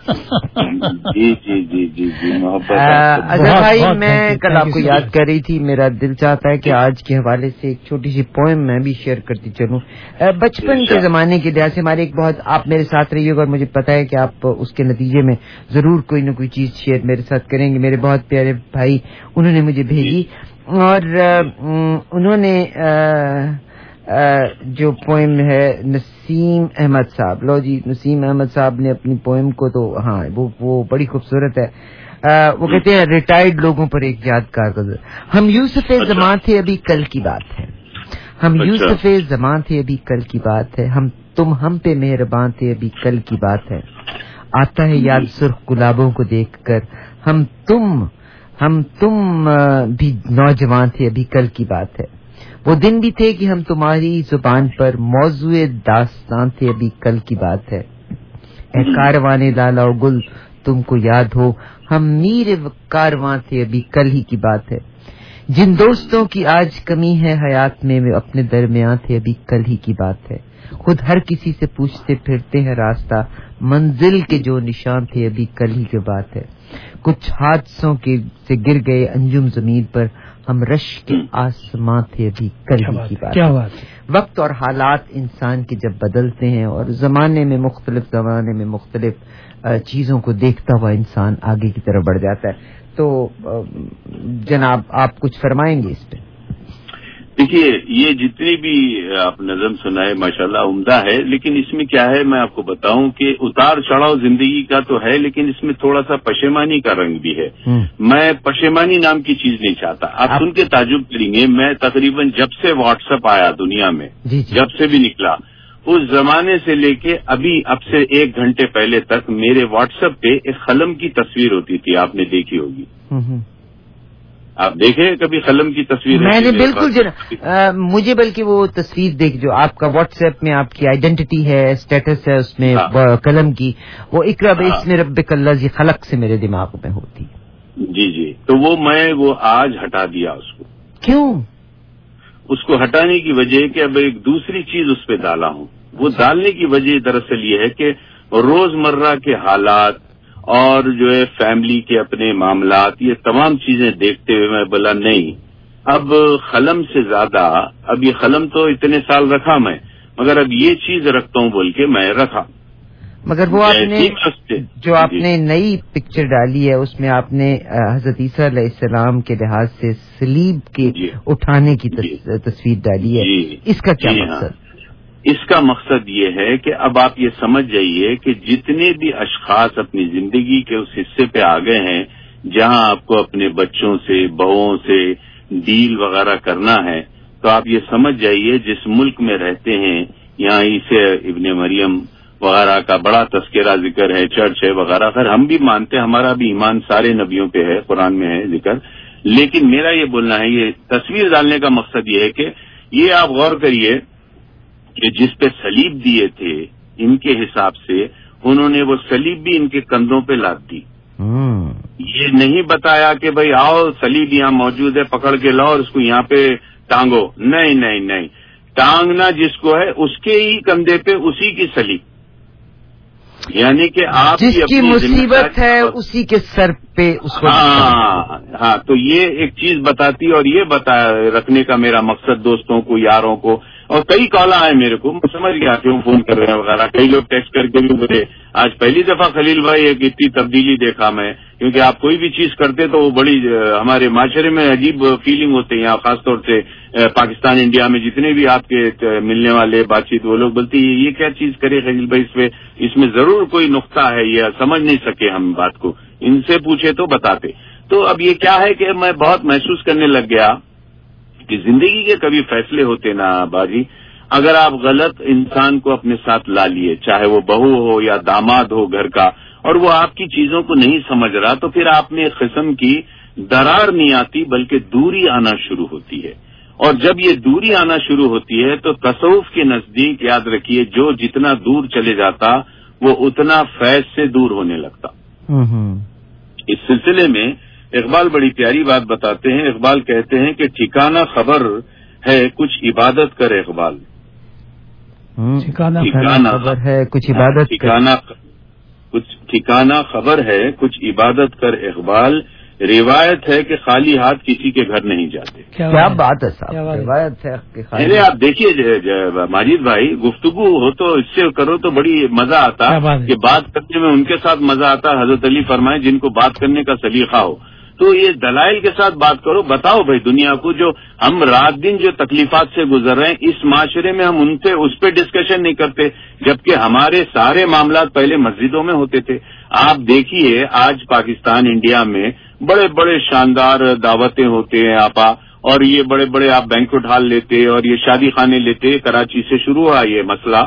जी अजहर भाई मैं कल आपको याद कर रही थी, मेरा दिल चाहता है कि आज के हवाले से एक छोटी सी पोएम मैं भी शेयर करती चलूं। बचपन के जमाने के लिहाज से हमारे एक बहुत, आप मेरे साथ रहिएगा और मुझे पता है कि आप उसके नतीजे में जरूर कोई न कोई चीज शेयर मेरे साथ करेंगे। मेरे बहुत प्यारे भाई उन्होंने मुझे भेजी और उन्होंने जो पोएम है नसीम अहमद साहब, लो जी नसीम अहमद साहब ने अपनी पोएम को तो हाँ वो बड़ी खूबसूरत है। वो कहते हैं रिटायर्ड लोगों पर एक यादगार गजल। हम यूसुफ ज़मां थे अभी कल की बात है, हम यूसुफ ज़मां थे अभी कल की बात है, हम पे मेहरबान थे अभी कल की बात है। आता है याद सुर्ख गुलाबों को देखकर, हम तुम भी नौजवान थे अभी कल की बात है। वो दिन भी थे कि हम तुम्हारी जुबान पर मौजूए दास्तान थे अभी कल की बात है। ए कारवाने लाला और गुल तुमको याद हो, हम मीर कारवां थे अभी कल ही की बात है। جن دوستوں کی آج کمی ہے حیات میں وہ اپنے درمیان تھے ابھی کل ہی کی بات ہے. خود ہر کسی سے پوچھتے پھرتے ہیں راستہ منزل کے جو نشان تھے ابھی کل ہی کی بات ہے. کچھ حادثوں کے سے گر گئے انجم زمین پر ہم رش کے آسمان تھے ابھی کل ہی کی بات ہے. وقت اور حالات انسان کے جب بدلتے ہیں اور زمانے میں مختلف چیزوں کو دیکھتا ہوا انسان آگے کی طرف بڑھ جاتا ہے. تو جناب آپ کچھ فرمائیں گے اس پہ؟ دیکھیے یہ جتنی بھی آپ نظم سنائے ماشاءاللہ عمدہ ہے، لیکن اس میں کیا ہے میں آپ کو بتاؤں کہ اتار چڑھاؤ زندگی کا تو ہے، لیکن اس میں تھوڑا سا پشیمانی کا رنگ بھی ہے. میں پشیمانی نام کی چیز نہیں چاہتا. آپ سن کے تعجب کریں گے، میں تقریباً جب سے واٹس ایپ آیا دنیا میں، جب سے بھی نکلا اس زمانے سے لے کے اب سے 1 گھنٹے پہلے تک میرے واٹس ایپ پہ ایک قلم کی تصویر ہوتی تھی، آپ نے دیکھی ہوگی. آپ دیکھیں کبھی قلم کی تصویر؟ میں نے بالکل مجھے بلکہ وہ تصویر دیکھ جو آپ کا واٹس ایپ میں آپ کی آئیڈینٹی ہے، اسٹیٹس ہے اس میں قلم کی، وہ اقرا باسم ربک الذی خلق سے میرے دماغ میں ہوتی. جی تو وہ آج ہٹا دیا اس کو. کیوں؟ اس کو ہٹانے کی وجہ کہ اب ایک دوسری چیز اس پہ ڈالا ہوں. وہ ڈالنے کی وجہ دراصل یہ ہے کہ روزمرہ کے حالات اور جو ہے فیملی کے اپنے معاملات، یہ تمام چیزیں دیکھتے ہوئے میں بولا نہیں، اب قلم سے زیادہ، اب یہ قلم تو اتنے سال رکھا میں، مگر اب یہ چیز رکھتا ہوں بول کے میں رکھا. مگر وہ آپ نے جو آپ نے نئی پکچر ڈالی ہے اس میں آپ نے حضرت عیسیٰ علیہ السلام کے لحاظ سے صلیب کے اٹھانے کی تصویر ڈالی ہے. اس کا کیا مقصد؟ اس کا مقصد یہ ہے کہ اب آپ یہ سمجھ جائیے کہ جتنے بھی اشخاص اپنی زندگی کے اس حصے پہ آ گئے ہیں جہاں آپ کو اپنے بچوں سے، بہوؤں سے ڈیل وغیرہ کرنا ہے، تو آپ یہ سمجھ جائیے جس ملک میں رہتے ہیں یہاں عیسی ابن مریم وغیرہ کا بڑا تذکرہ ذکر ہے، چرچ ہے وغیرہ. خیر ہم بھی مانتے ہیں، ہمارا بھی ایمان سارے نبیوں پہ ہے، قرآن میں ہے ذکر. لیکن میرا یہ بولنا ہے، یہ تصویر ڈالنے کا مقصد یہ ہے کہ یہ آپ غور کریے کہ جس پہ صلیب دیے تھے ان کے حساب سے انہوں نے وہ صلیب بھی ان کے کندھوں پہ لاد دی. یہ نہیں بتایا کہ بھائی آؤ صلیب یہاں موجود ہے پکڑ کے لاؤ اور اس کو یہاں پہ ٹانگو. نہیں، ٹانگنا جس کو ہے اس کے ہی کندھے پہ اسی کی صلیب، یعنی کہ آپ جس کی مصیبت ہے اسی کے سر پہ اس کو. ہاں تو یہ ایک چیز بتاتی اور یہ رکھنے کا میرا مقصد دوستوں کو، یاروں کو. اور کئی کال آئے میرے کو، میں سمجھ گیا کیوں فون کر رہے ہیں وغیرہ. کئی لوگ ٹیکسٹ کر کے بھی بولے آج پہلی دفعہ خلیل بھائی ایک اتنی تبدیلی دیکھا میں، کیونکہ آپ کوئی بھی چیز کرتے تو وہ بڑی ہمارے معاشرے میں عجیب فیلنگ ہوتے ہیں، خاص طور سے پاکستان انڈیا میں جتنے بھی آپ کے ملنے والے بات چیت وہ لوگ بولتے ہیں یہ کیا چیز کرے خلیل بھائی، اس میں ضرور کوئی نقطہ ہے، یہ سمجھ نہیں سکے ہم بات کو، ان سے پوچھے تو بتاتے. تو اب یہ کیا ہے کہ میں بہت محسوس کرنے لگ گیا کہ زندگی کے کبھی فیصلے ہوتے نا باجی، اگر آپ غلط انسان کو اپنے ساتھ لا لیے، چاہے وہ بہو ہو یا داماد ہو گھر کا، اور وہ آپ کی چیزوں کو نہیں سمجھ رہا، تو پھر آپ میں ایک قسم کی درار نہیں آتی بلکہ دوری آنا شروع ہوتی ہے. اور جب یہ دوری آنا شروع ہوتی ہے تو تصوف کے نزدیک یاد رکھیے جو جتنا دور چلے جاتا وہ اتنا فیض سے دور ہونے لگتا. اس سلسلے میں اقبال بڑی پیاری بات بتاتے ہیں. اقبال کہتے ہیں کہ ٹھکانہ خبر ہے کچھ عبادت کر اقبال. ٹھکانہ خبر ہے کچھ عبادت ٹھکانہ خبر ہے کچھ عبادت کر اقبال. روایت ہے کہ خالی ہاتھ کسی کے گھر نہیں جاتے. کیا بات ہے صاحب، روایت ہے. آپ دیکھیے ماجد بھائی، گفتگو ہو تو اس سے کرو تو بڑی مزہ آتا کہ بات کرنے میں ان کے ساتھ مزہ آتا. حضرت علی فرمائے جن کو بات کرنے کا سلیقہ ہو تو یہ دلائل کے ساتھ بات کرو. بتاؤ بھائی دنیا کو جو ہم رات دن جو تکلیفات سے گزر رہے ہیں اس معاشرے میں، ہم ان سے اس پہ ڈسکشن نہیں کرتے، جبکہ ہمارے سارے معاملات پہلے مسجدوں میں ہوتے تھے. آپ دیکھیے آج پاکستان انڈیا میں بڑے بڑے شاندار دعوتیں ہوتے ہیں آپا، اور یہ بڑے بڑے آپ بینکوٹ ہال لیتے اور یہ شادی خانے لیتے. کراچی سے شروع ہوا یہ مسئلہ،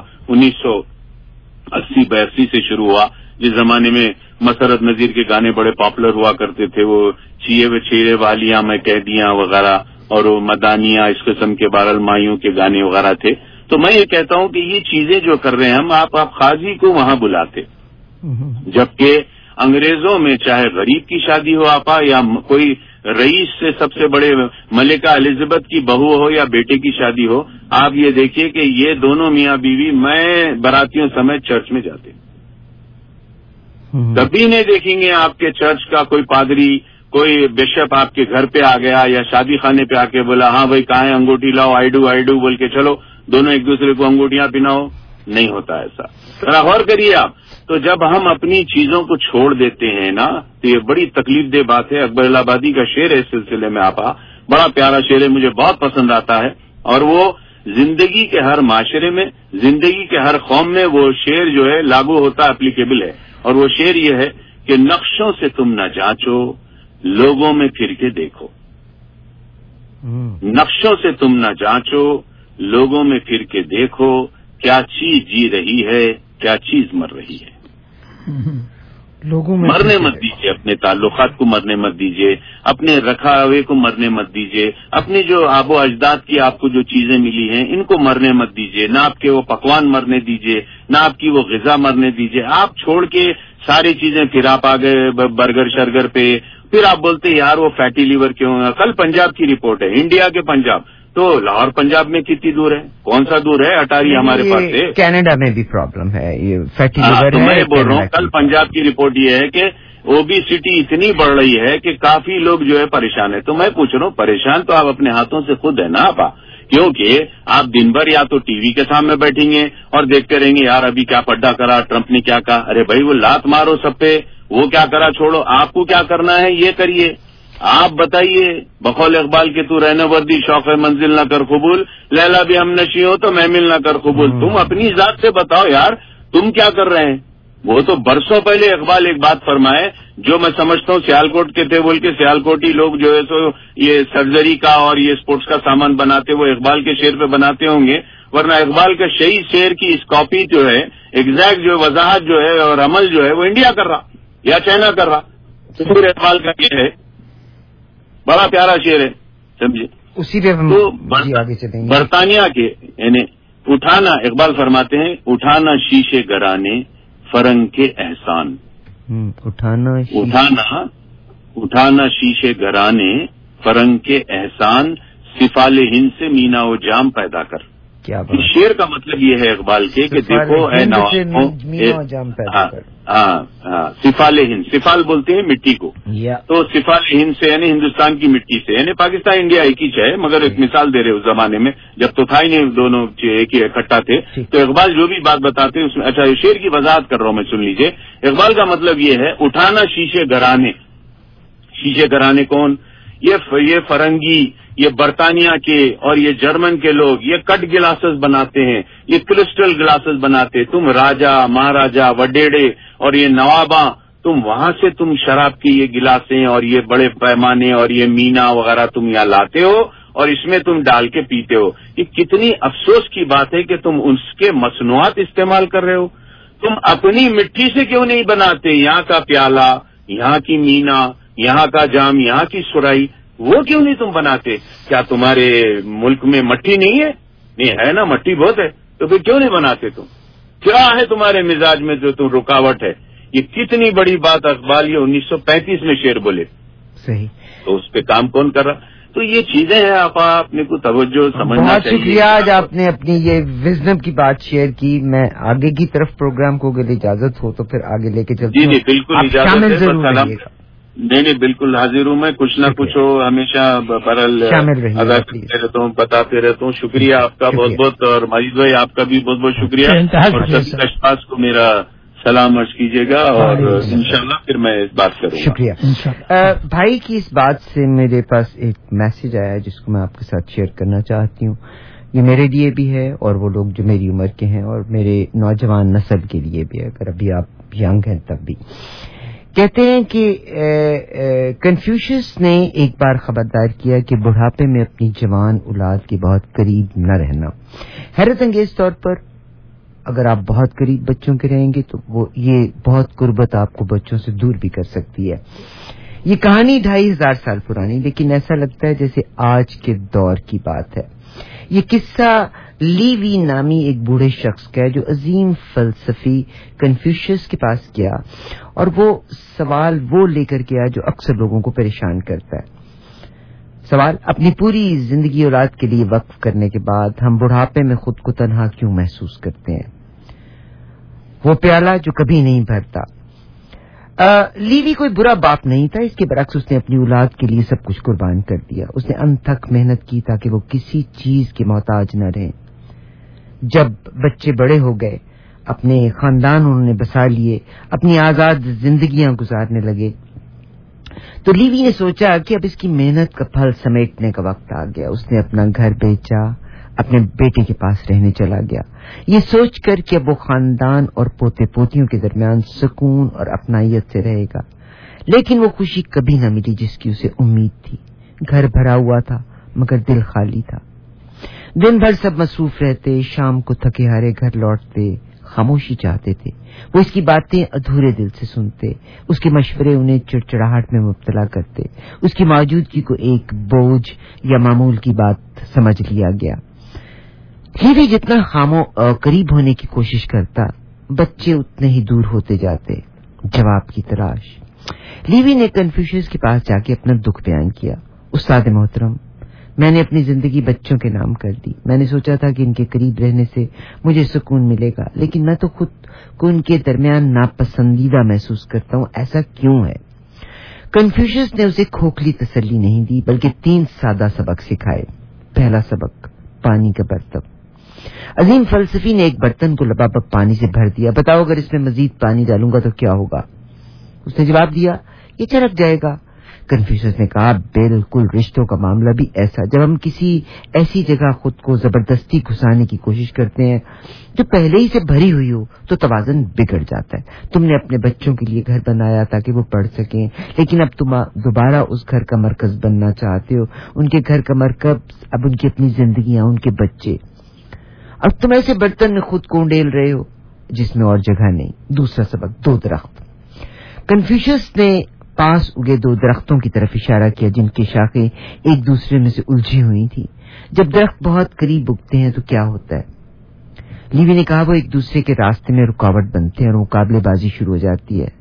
1980-82 سے شروع ہوا، جس زمانے میں مسرت نذیر کے گانے بڑے پاپولر ہوا کرتے تھے، وہ چیئے و چھیڑے والیاں میں قیدیاں وغیرہ اور مدانیاں اس قسم کے بہرحال مائیوں کے گانے وغیرہ تھے. تو میں یہ کہتا ہوں کہ یہ چیزیں جو کر رہے ہیں ہم، آپ قاضی کو وہاں بلاتے، جبکہ انگریزوں میں چاہے غریب کی شادی ہو آپا یا کوئی رئیس سے سب سے بڑے ملکہ الزبتھ کی بہو ہو یا بیٹے کی شادی ہو، آپ یہ دیکھیے کہ یہ دونوں میاں بیوی میں براتیوں سمیت چرچ میں جاتے ہیں. کبھی نہیں دیکھیں گے آپ کے چرچ کا کوئی پادری، کوئی بشپ آپ کے گھر پہ آ گیا یا شادی خانے پہ آ کے بولا ہاں بھائی کہاں ہے انگوٹھی لاؤ، آئی ڈو بول کے چلو دونوں ایک دوسرے کو انگوٹیاں پہناؤ. نہیں ہوتا ایسا. ذرا غور کریے آپ. تو جب ہم اپنی چیزوں کو چھوڑ دیتے ہیں نا تو یہ بڑی تکلیف دہ بات ہے. اکبر الہ آبادی کا شعر ہے اس سلسلے میں، آپا بڑا پیارا شعر ہے، مجھے بہت پسند آتا ہے، اور وہ زندگی کے ہر معاشرے میں، زندگی کے ہر قوم میں وہ شعر جو ہے لاگو ہوتا، اپلیکیبل ہے. اور وہ شعر یہ ہے کہ نقشوں سے تم نہ جانچو، لوگوں میں پھر کے دیکھو. نقشوں سے تم نہ جانچو، لوگوں میں پھر کے دیکھو، کیا چیز جی رہی ہے، کیا چیز مر رہی ہے. لوگوں میں مرنے مت دیجیے، اپنے تعلقات کو مرنے مت دیجیے، اپنے رکھاوے کو مرنے مت دیجیے، اپنے جو آب و اجداد کی آپ کو جو چیزیں ملی ہیں ان کو مرنے مت دیجیے. نہ آپ کے وہ پکوان مرنے دیجیے، نہ آپ کی وہ غذا مرنے دیجیے. آپ چھوڑ کے ساری چیزیں پھر آپ آ گئے برگر شرگر پہ، پھر آپ بولتے یار وہ فیٹی لیور کیوں ہے. کل پنجاب کی رپورٹ ہے، انڈیا کے پنجاب، تو لاہور پنجاب میں کتنی دور ہے؟ کون سا دور ہے؟ اٹاری ہمارے پاس ہے. کینیڈا میں بھی پرابلم ہے یہ فیٹی لیور. تو میں بول رہا ہوں کل پنجاب کی رپورٹ یہ ہے کہ اوبیسٹی اتنی بڑھ رہی ہے کہ کافی لوگ جو ہے پریشان ہے. تو میں پوچھ رہا ہوں پریشان تو آپ اپنے ہاتھوں سے خود ہے نا آپا، کیونکہ آپ دن بھر یا تو ٹی وی کے سامنے بیٹھیں گے اور دیکھتے رہیں گے یار ابھی کیا پڈا کرا، ٹرمپ نے کیا کہا. ارے بھائی وہ لات مارو سب پہ، وہ کیا کرا چھوڑو، آپ کو کیا کرنا ہے یہ کریے. آپ بتائیے بقول اقبال کے تو رہنے وردی شوق منزل نہ کر قبول، لیلا بھی ہم نشی ہو تو محمل نہ کر قبول. تم اپنی ذات سے بتاؤ یار تم کیا کر رہے ہیں. وہ تو برسوں پہلے اقبال ایک بات فرمائے جو میں سمجھتا ہوں سیالکوٹ کے تھے، بول کے سیالکوٹی لوگ جو ہے سو یہ سرجری کا اور یہ اسپورٹس کا سامان بناتے وہ اقبال کے شعر پہ بناتے ہوں گے، ورنہ اقبال کا شہید شعر کی اس کاپی جو ہے ایگزیکٹ جو وضاحت جو ہے اور عمل جو ہے وہ انڈیا کر رہا یا چائنا کر رہا. پھر اقبال کا یہ ہے بڑا پیارا شعر ہے، سمجھے. اسی پہ ہم آگے چلیں گے. برطانیہ کے یعنی اٹھانا، اقبال فرماتے ہیں اٹھانا شیشے گرانے فرنگ کے احسان، اٹھانا شیشے گرانے فرنگ کے احسان، سفال ہند سے مینا و جام پیدا کر. شعر کا مطلب یہ ہے اقبال کے کہ دیکھو اے نوازوں، ہاں سفال ہند، سفال بولتے ہیں مٹی کو، تو سفال ہند سے یعنی ہندوستان کی مٹی سے، یعنی پاکستان انڈیا ایک ہی ہے، مگر ایک مثال دے رہے اس زمانے میں جب تو تھا ہی نہیں، دونوں ایک ہی اکٹھا تھے. تو اقبال جو بھی بات بتاتے ہیں اس میں، اچھا شعر کی وضاحت کر رہا ہوں میں، سن لیجئے. اقبال کا مطلب یہ ہے اٹھانا شیشے گرانے. شیشے گرانے کون؟ یہ فرنگی، یہ برطانیہ کے اور یہ جرمن کے لوگ یہ کٹ گلاسز بناتے ہیں، یہ کرسٹل گلاسز بناتے. تم راجا مہاراجا وڈیڑے اور یہ نواباں، تم وہاں سے تم شراب کی یہ گلاسیں اور یہ بڑے پیمانے اور یہ مینا وغیرہ تم یہاں لاتے ہو اور اس میں تم ڈال کے پیتے ہو. یہ کتنی افسوس کی بات ہے کہ تم اس کے مصنوعات استعمال کر رہے ہو. تم اپنی مٹی سے کیوں نہیں بناتے؟ یہاں کا پیالہ، یہاں کی مینا، یہاں کا جام، یہاں کی سرائی، وہ کیوں نہیں تم بناتے؟ کیا تمہارے ملک میں مٹی نہیں ہے؟ نہیں ہے نا، مٹی بہت ہے، تو پھر کیوں نہیں بناتے تم؟ کیا ہے تمہارے مزاج میں جو تم رکاوٹ ہے؟ یہ کتنی بڑی بات اقبال یہ 1935 میں شعر بولے. صحیح. تو اس پہ کام کون کر رہا؟ تو یہ چیزیں ہیں، آپ اپنے کو توجہ سمجھنا بہت شکریہ. آج آپ نے اپنی یہ وزڈم کی بات شیئر کی. میں آگے کی طرف پروگرام کو اگر اجازت ہو تو پھر آگے لے کے چلتے ہیں. جی بالکل اجازت ہے. نہیں بالکل حاضر ہوں میں، کچھ نہ کچھ ہو ہمیشہ برل ادا کرتے رہتا ہوں، بتاتے رہتا ہوں. شکریہ آپ کا بہت بہت، اور ماجد بھائی آپ کا بھی بہت بہت شکریہ، اور سبھی اشخاص کو میرا سلام عرض کیجیے گا، اور انشاءاللہ پھر میں اس بات کروں گا. شکریہ. بھائی کی اس بات سے میرے پاس ایک میسج آیا جس کو میں آپ کے ساتھ شیئر کرنا چاہتی ہوں. یہ میرے لیے بھی ہے اور وہ لوگ جو میری عمر کے ہیں اور میرے نوجوان نسل کے لیے بھی ہے، اگر ابھی آپ ینگ ہیں تب بھی. کہتے ہیں کہ کنفیوشس نے ایک بار خبردار کیا کہ بڑھاپے میں اپنی جوان اولاد کے بہت قریب نہ رہنا. حیرت انگیز طور پر اگر آپ بہت قریب بچوں کے رہیں گے تو وہ یہ بہت قربت آپ کو بچوں سے دور بھی کر سکتی ہے. یہ کہانی 2500 سال پرانی، لیکن ایسا لگتا ہے جیسے آج کے دور کی بات ہے. یہ قصہ لیوی نامی ایک بوڑھے شخص کا ہے جو عظیم فلسفی کنفیوشس کے پاس گیا اور وہ سوال وہ لے کر گیا جو اکثر لوگوں کو پریشان کرتا ہے. سوال: اپنی پوری زندگی اولاد کے لیے وقف کرنے کے بعد ہم بڑھاپے میں خود کو تنہا کیوں محسوس کرتے ہیں؟ وہ پیالہ جو کبھی نہیں بھرتا. لیوی کوئی برا باپ نہیں تھا، اس کے برعکس اس نے اپنی اولاد کے لیے سب کچھ قربان کر دیا. اس نے انت تک محنت کی تاکہ وہ کسی چیز کے محتاج نہ رہیں. جب بچے بڑے ہو گئے، اپنے خاندان انہوں نے بسا لیے، اپنی آزاد زندگیاں گزارنے لگے، تو لیوی نے سوچا کہ اب اس کی محنت کا پھل سمیٹنے کا وقت آ گیا. اس نے اپنا گھر بیچا، اپنے بیٹے کے پاس رہنے چلا گیا، یہ سوچ کر کہ اب وہ خاندان اور پوتے پوتیوں کے درمیان سکون اور اپنائیت سے رہے گا. لیکن وہ خوشی کبھی نہ ملی جس کی اسے امید تھی. گھر بھرا ہوا تھا مگر دل خالی تھا. دن بھر سب مصروف رہتے، شام کو تھکے ہارے گھر لوٹتے، خاموشی چاہتے تھے. وہ اس کی باتیں ادھورے دل سے سنتے، اس کے مشورے انہیں چڑچڑاہٹ میں مبتلا کرتے. اس کی موجودگی کو ایک بوجھ یا معمول کی بات سمجھ لیا گیا. لیوی جتنا قریب ہونے کی کوشش کرتا، بچے اتنے ہی دور ہوتے جاتے. جواب کی تلاش. لیوی نے کنفیوشس کے پاس جا کے اپنا دکھ بیان کیا. استاد محترم، میں نے اپنی زندگی بچوں کے نام کر دی. میں نے سوچا تھا کہ ان کے قریب رہنے سے مجھے سکون ملے گا، لیکن میں تو خود کو ان کے درمیان ناپسندیدہ محسوس کرتا ہوں. ایسا کیوں ہے؟ کنفیوشس نے اسے کھوکھلی تسلی نہیں دی بلکہ 3 سادہ سبق سکھائے. پہلا سبق: پانی کا برتن. عظیم فلسفی نے ایک برتن کو لبابب پانی سے بھر دیا. بتاؤ اگر اس میں مزید پانی ڈالوں گا تو کیا ہوگا؟ اس نے جواب دیا، یہ چرک جائے گا. کنفیوشس نے کہا، بالکل رشتوں کا معاملہ بھی ایسا. جب ہم کسی ایسی جگہ خود کو زبردستی گھسانے کی کوشش کرتے ہیں جو پہلے ہی سے بھری ہوئی ہو تو توازن بگڑ جاتا ہے. تم نے اپنے بچوں کے لیے گھر بنایا تاکہ وہ پڑھ سکیں، لیکن اب تم دوبارہ اس گھر کا مرکز بننا چاہتے ہو. ان کے گھر کا مرکز اب ان کی اپنی زندگیاں، ان کے بچے. اب تم ایسے برتن میں خود کو انڈیل رہے ہو جس میں اور جگہ نہیں. دوسرا سبق: 2 درخت. کنفیوشس نے پاس اگے 2 درختوں کی طرف اشارہ کیا جن کی شاخیں ایک دوسرے میں سے الجھی ہوئی تھی. جب درخت بہت قریب اگتے ہیں تو کیا ہوتا ہے؟ لیوی نے کہا، وہ ایک دوسرے کے راستے میں رکاوٹ بنتے ہیں اور مقابلے بازی شروع ہو جاتی ہے.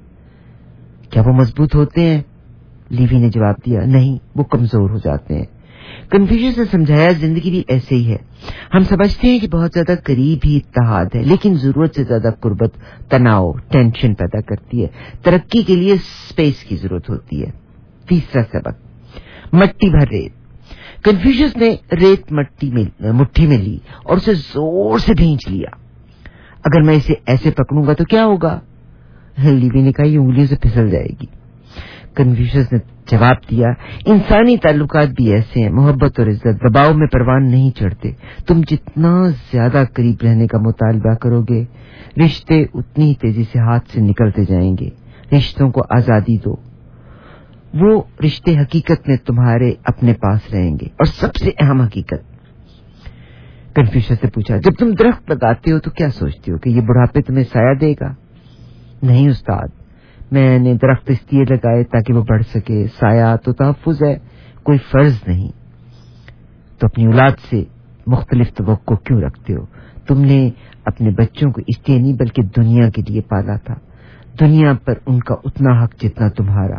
کیا وہ مضبوط ہوتے ہیں؟ لیوی نے جواب دیا، نہیں، وہ کمزور ہو جاتے ہیں. کنفیوشس نے سمجھایا، زندگی بھی ایسے ہی ہے. ہم سمجھتے ہیں کہ بہت زیادہ قریب ہی اتحاد ہے، لیکن ضرورت سے زیادہ قربت تناؤ، ٹینشن پیدا کرتی ہے. ترقی کے لیے سپیس کی ضرورت ہوتی ہے. تیسرا سبق: مٹی بھر ریت. کنفیوشس نے ریت مٹھی میں لی اور اسے زور سے بھینچ لیا. اگر میں اسے ایسے پکڑوں گا تو کیا ہوگا؟ لیوی نے کہا، یہ انگلیوں سے پھسل جائے گی. کنفیوشس نے جواب دیا، انسانی تعلقات بھی ایسے ہیں. محبت اور عزت دباؤ میں پروان نہیں چڑھتے. تم جتنا زیادہ قریب رہنے کا مطالبہ کرو گے، رشتے اتنی ہی تیزی سے ہاتھ سے نکلتے جائیں گے. رشتوں کو آزادی دو، وہ رشتے حقیقت میں تمہارے اپنے پاس رہیں گے. اور سب سے اہم حقیقت، کنفیوشس سے پوچھا، جب تم درخت لگاتے ہو تو کیا سوچتے ہو کہ یہ بڑھاپے تمہیں سایہ دے گا؟ نہیں استاد، میں نے درخت اس لیے لگائے تاکہ وہ بڑھ سکے. سایہ تو تحفظ ہے، کوئی فرض نہیں. تو اپنی اولاد سے مختلف توقع کیوں رکھتے ہو؟ تم نے اپنے بچوں کو اس لیے نہیں بلکہ دنیا کے لیے پالا تھا. دنیا پر ان کا اتنا حق جتنا تمہارا.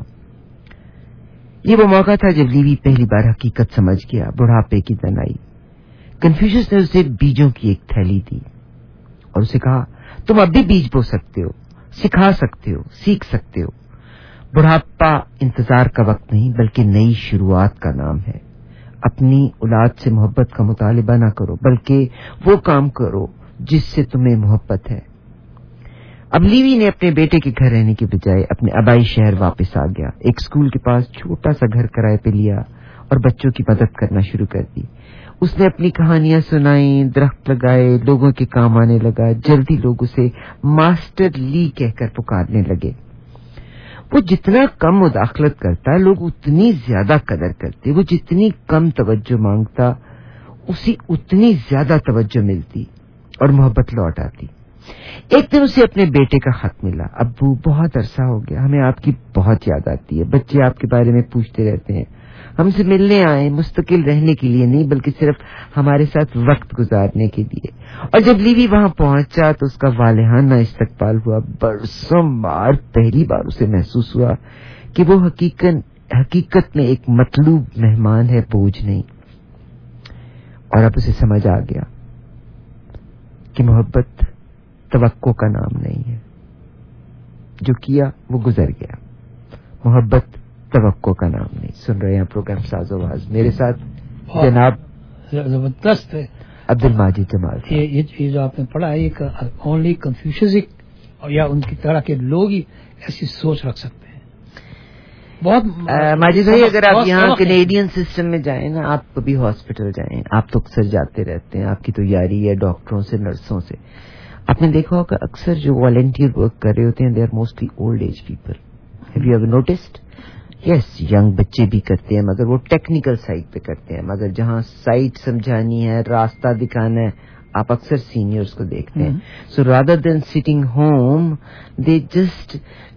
یہ وہ موقع تھا جب لیوی پہلی بار حقیقت سمجھ گیا، بڑھاپے کی دنائی. کنفیوشس نے اسے بیجوں کی ایک تھیلی دی اور اسے کہا، تم اب بھی بیج بو سکتے ہو، سکھا سکتے ہو، سیکھ سکتے ہو. بڑھاپا انتظار کا وقت نہیں بلکہ نئی شروعات کا نام ہے. اپنی اولاد سے محبت کا مطالبہ نہ کرو بلکہ وہ کام کرو جس سے تمہیں محبت ہے. اب لیوی نے اپنے بیٹے کے گھر رہنے کے بجائے اپنے آبائی شہر واپس آ گیا. ایک اسکول کے پاس چھوٹا سا گھر کرائے پہ لیا اور بچوں کی مدد کرنا شروع کر دی. اس نے اپنی کہانیاں سنائیں، درخت لگائے، لوگوں کے کام آنے لگا. جلدی لوگ اسے ماسٹر لی کہہ کر پکارنے لگے. وہ جتنا کم مداخلت کرتا لوگ اتنی زیادہ قدر کرتے. وہ جتنی کم توجہ مانگتا اسے اتنی زیادہ توجہ ملتی اور محبت لوٹ آتی. ایک دن اسے اپنے بیٹے کا خط ملا. ابو، بہت عرصہ ہو گیا، ہمیں آپ کی بہت یاد آتی ہے. بچے آپ کے بارے میں پوچھتے رہتے ہیں. ہم سے ملنے آئے، مستقل رہنے کے لیے نہیں بلکہ صرف ہمارے ساتھ وقت گزارنے کے لیے. اور جب لیوی وہاں پہنچا تو اس کا والہانہ استقبال ہوا. برسوں بعد پہلی بار اسے محسوس ہوا کہ وہ حقیقت حقیقت میں ایک مطلوب مہمان ہے، بوجھ نہیں. اور اب اسے سمجھ آ گیا کہ محبت توقع کا نام نہیں ہے. جو کیا وہ گزر گیا. محبت توقع کا نام نہیں. سن رہے ہیں پروگرام ساز آواز، میرے ساتھ جناب زبردست عبد الماجد جمال. یہ جو آپ نے پڑھا ہے ایک اونلی کنفیوشنک یا ان کی طرح کے لوگ ہی ایسی سوچ رکھ سکتے ہیں. بہت ماجد بھائی، اگر آپ یہاں کینیڈین سسٹم میں جائیں نا، آپ کبھی ہاسپٹل جائیں، آپ تو اکثر جاتے رہتے ہیں، آپ کی تو یاری ہے ڈاکٹروں سے، نرسوں سے. آپ نے دیکھا ہوگا اکثر جو والنٹیئر ورک کر رہے ہوتے ہیں they are mostly old age people. Have you ever noticed? Yes, young بچے بھی کرتے ہیں مگر وہ ٹیکنیکل سائٹ پہ کرتے ہیں. مگر جہاں سائٹ سمجھانی ہے، راستہ دکھانا ہے، آپ اکثر سینئرز کو دیکھتے ہیں. So rather than sitting home they just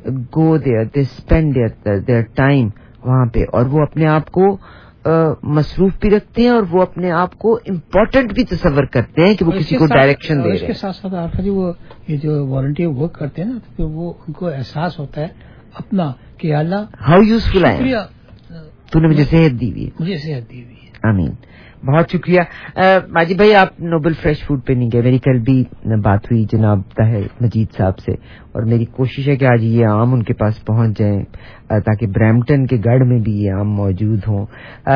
go there, they spend their time وہاں پہ، اور وہ اپنے آپ کو مصروف بھی رکھتے ہیں اور وہ اپنے آپ کو امپورٹنٹ بھی تصور کرتے ہیں کہ وہ کسی کو ڈائریکشن دے رہے ہیں. اس کے ساتھ ساتھ آپ جی وہ یہ جو والنٹیئر ورک کرتے ہیں نا، تو وہ ان کو احساس ہوتا ہے اپنا کہ اللہ ہاؤ یوزفل ہے، تو نے مجھے صحت دی ہوئی ہے. مجھے صحت دی ہوئی ہے. آمین. بہت شکریہ. ماجد بھائی، آپ نوبل فریش فوڈ پہ نہیں گئے. میری کل بھی بات ہوئی جناب طاہر مجید صاحب سے، اور میری کوشش ہے کہ آج یہ آم ان کے پاس پہنچ جائیں تاکہ برامپٹن کے گڑھ میں بھی یہ آم موجود ہوں.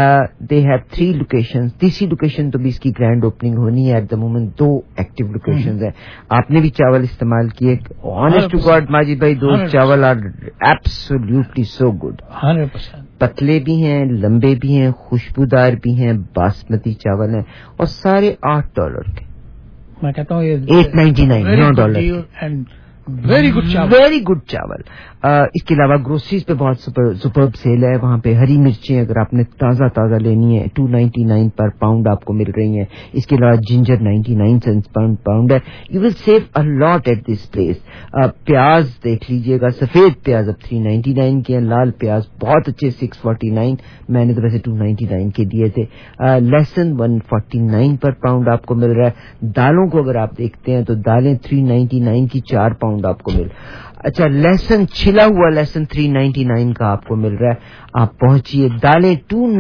They have 3 location. تیسری لوکیشن تو بھی اس کی گرینڈ اوپننگ ہونی ہے. At the moment 2 active locations ہیں. آپ نے بھی چاول استعمال کیے. آنیسٹ ٹو گاڈ ماجد بھائی، دوز چاول آر ایبسولوٹلی سو گڈ. 100% پتلے بھی ہیں، لمبے بھی ہیں، خوشبودار بھی ہیں، باسمتی چاول ہیں، اور سارے $8 کے. میں کہتا ہوں یہ $8.99 $9. ویری گڈ چاول، ویری گڈ چاول. اس کے علاوہ گروسریز پہ بہت سپرب سیل ہے. وہاں پہ ہری مرچیں اگر آپ نے تازہ لینی ہے $2.99 پر پاؤنڈ آپ کو مل رہی ہیں. اس کے علاوہ جنجر 99 سینٹس پاؤنڈ ہے. You will save a lot at this place. پیاز دیکھ لیجئے گا، سفید پیاز اب $3.99 کے ہیں، لال پیاز بہت اچھے $6.49. میں نے تو ویسے $2.99 کے دیے تھے. لہسن $1.49 پر پاؤنڈ آپ کو مل رہا ہے. دالوں کو اگر آپ دیکھتے ہیں تو دالیں $3.99 کی 4 پاؤنڈ آپ کو مل. اچھا، لہسن چھلا ہوا لہسن $3.99 کا آپ کو مل رہا ہے. آپ پہنچیے. دالیں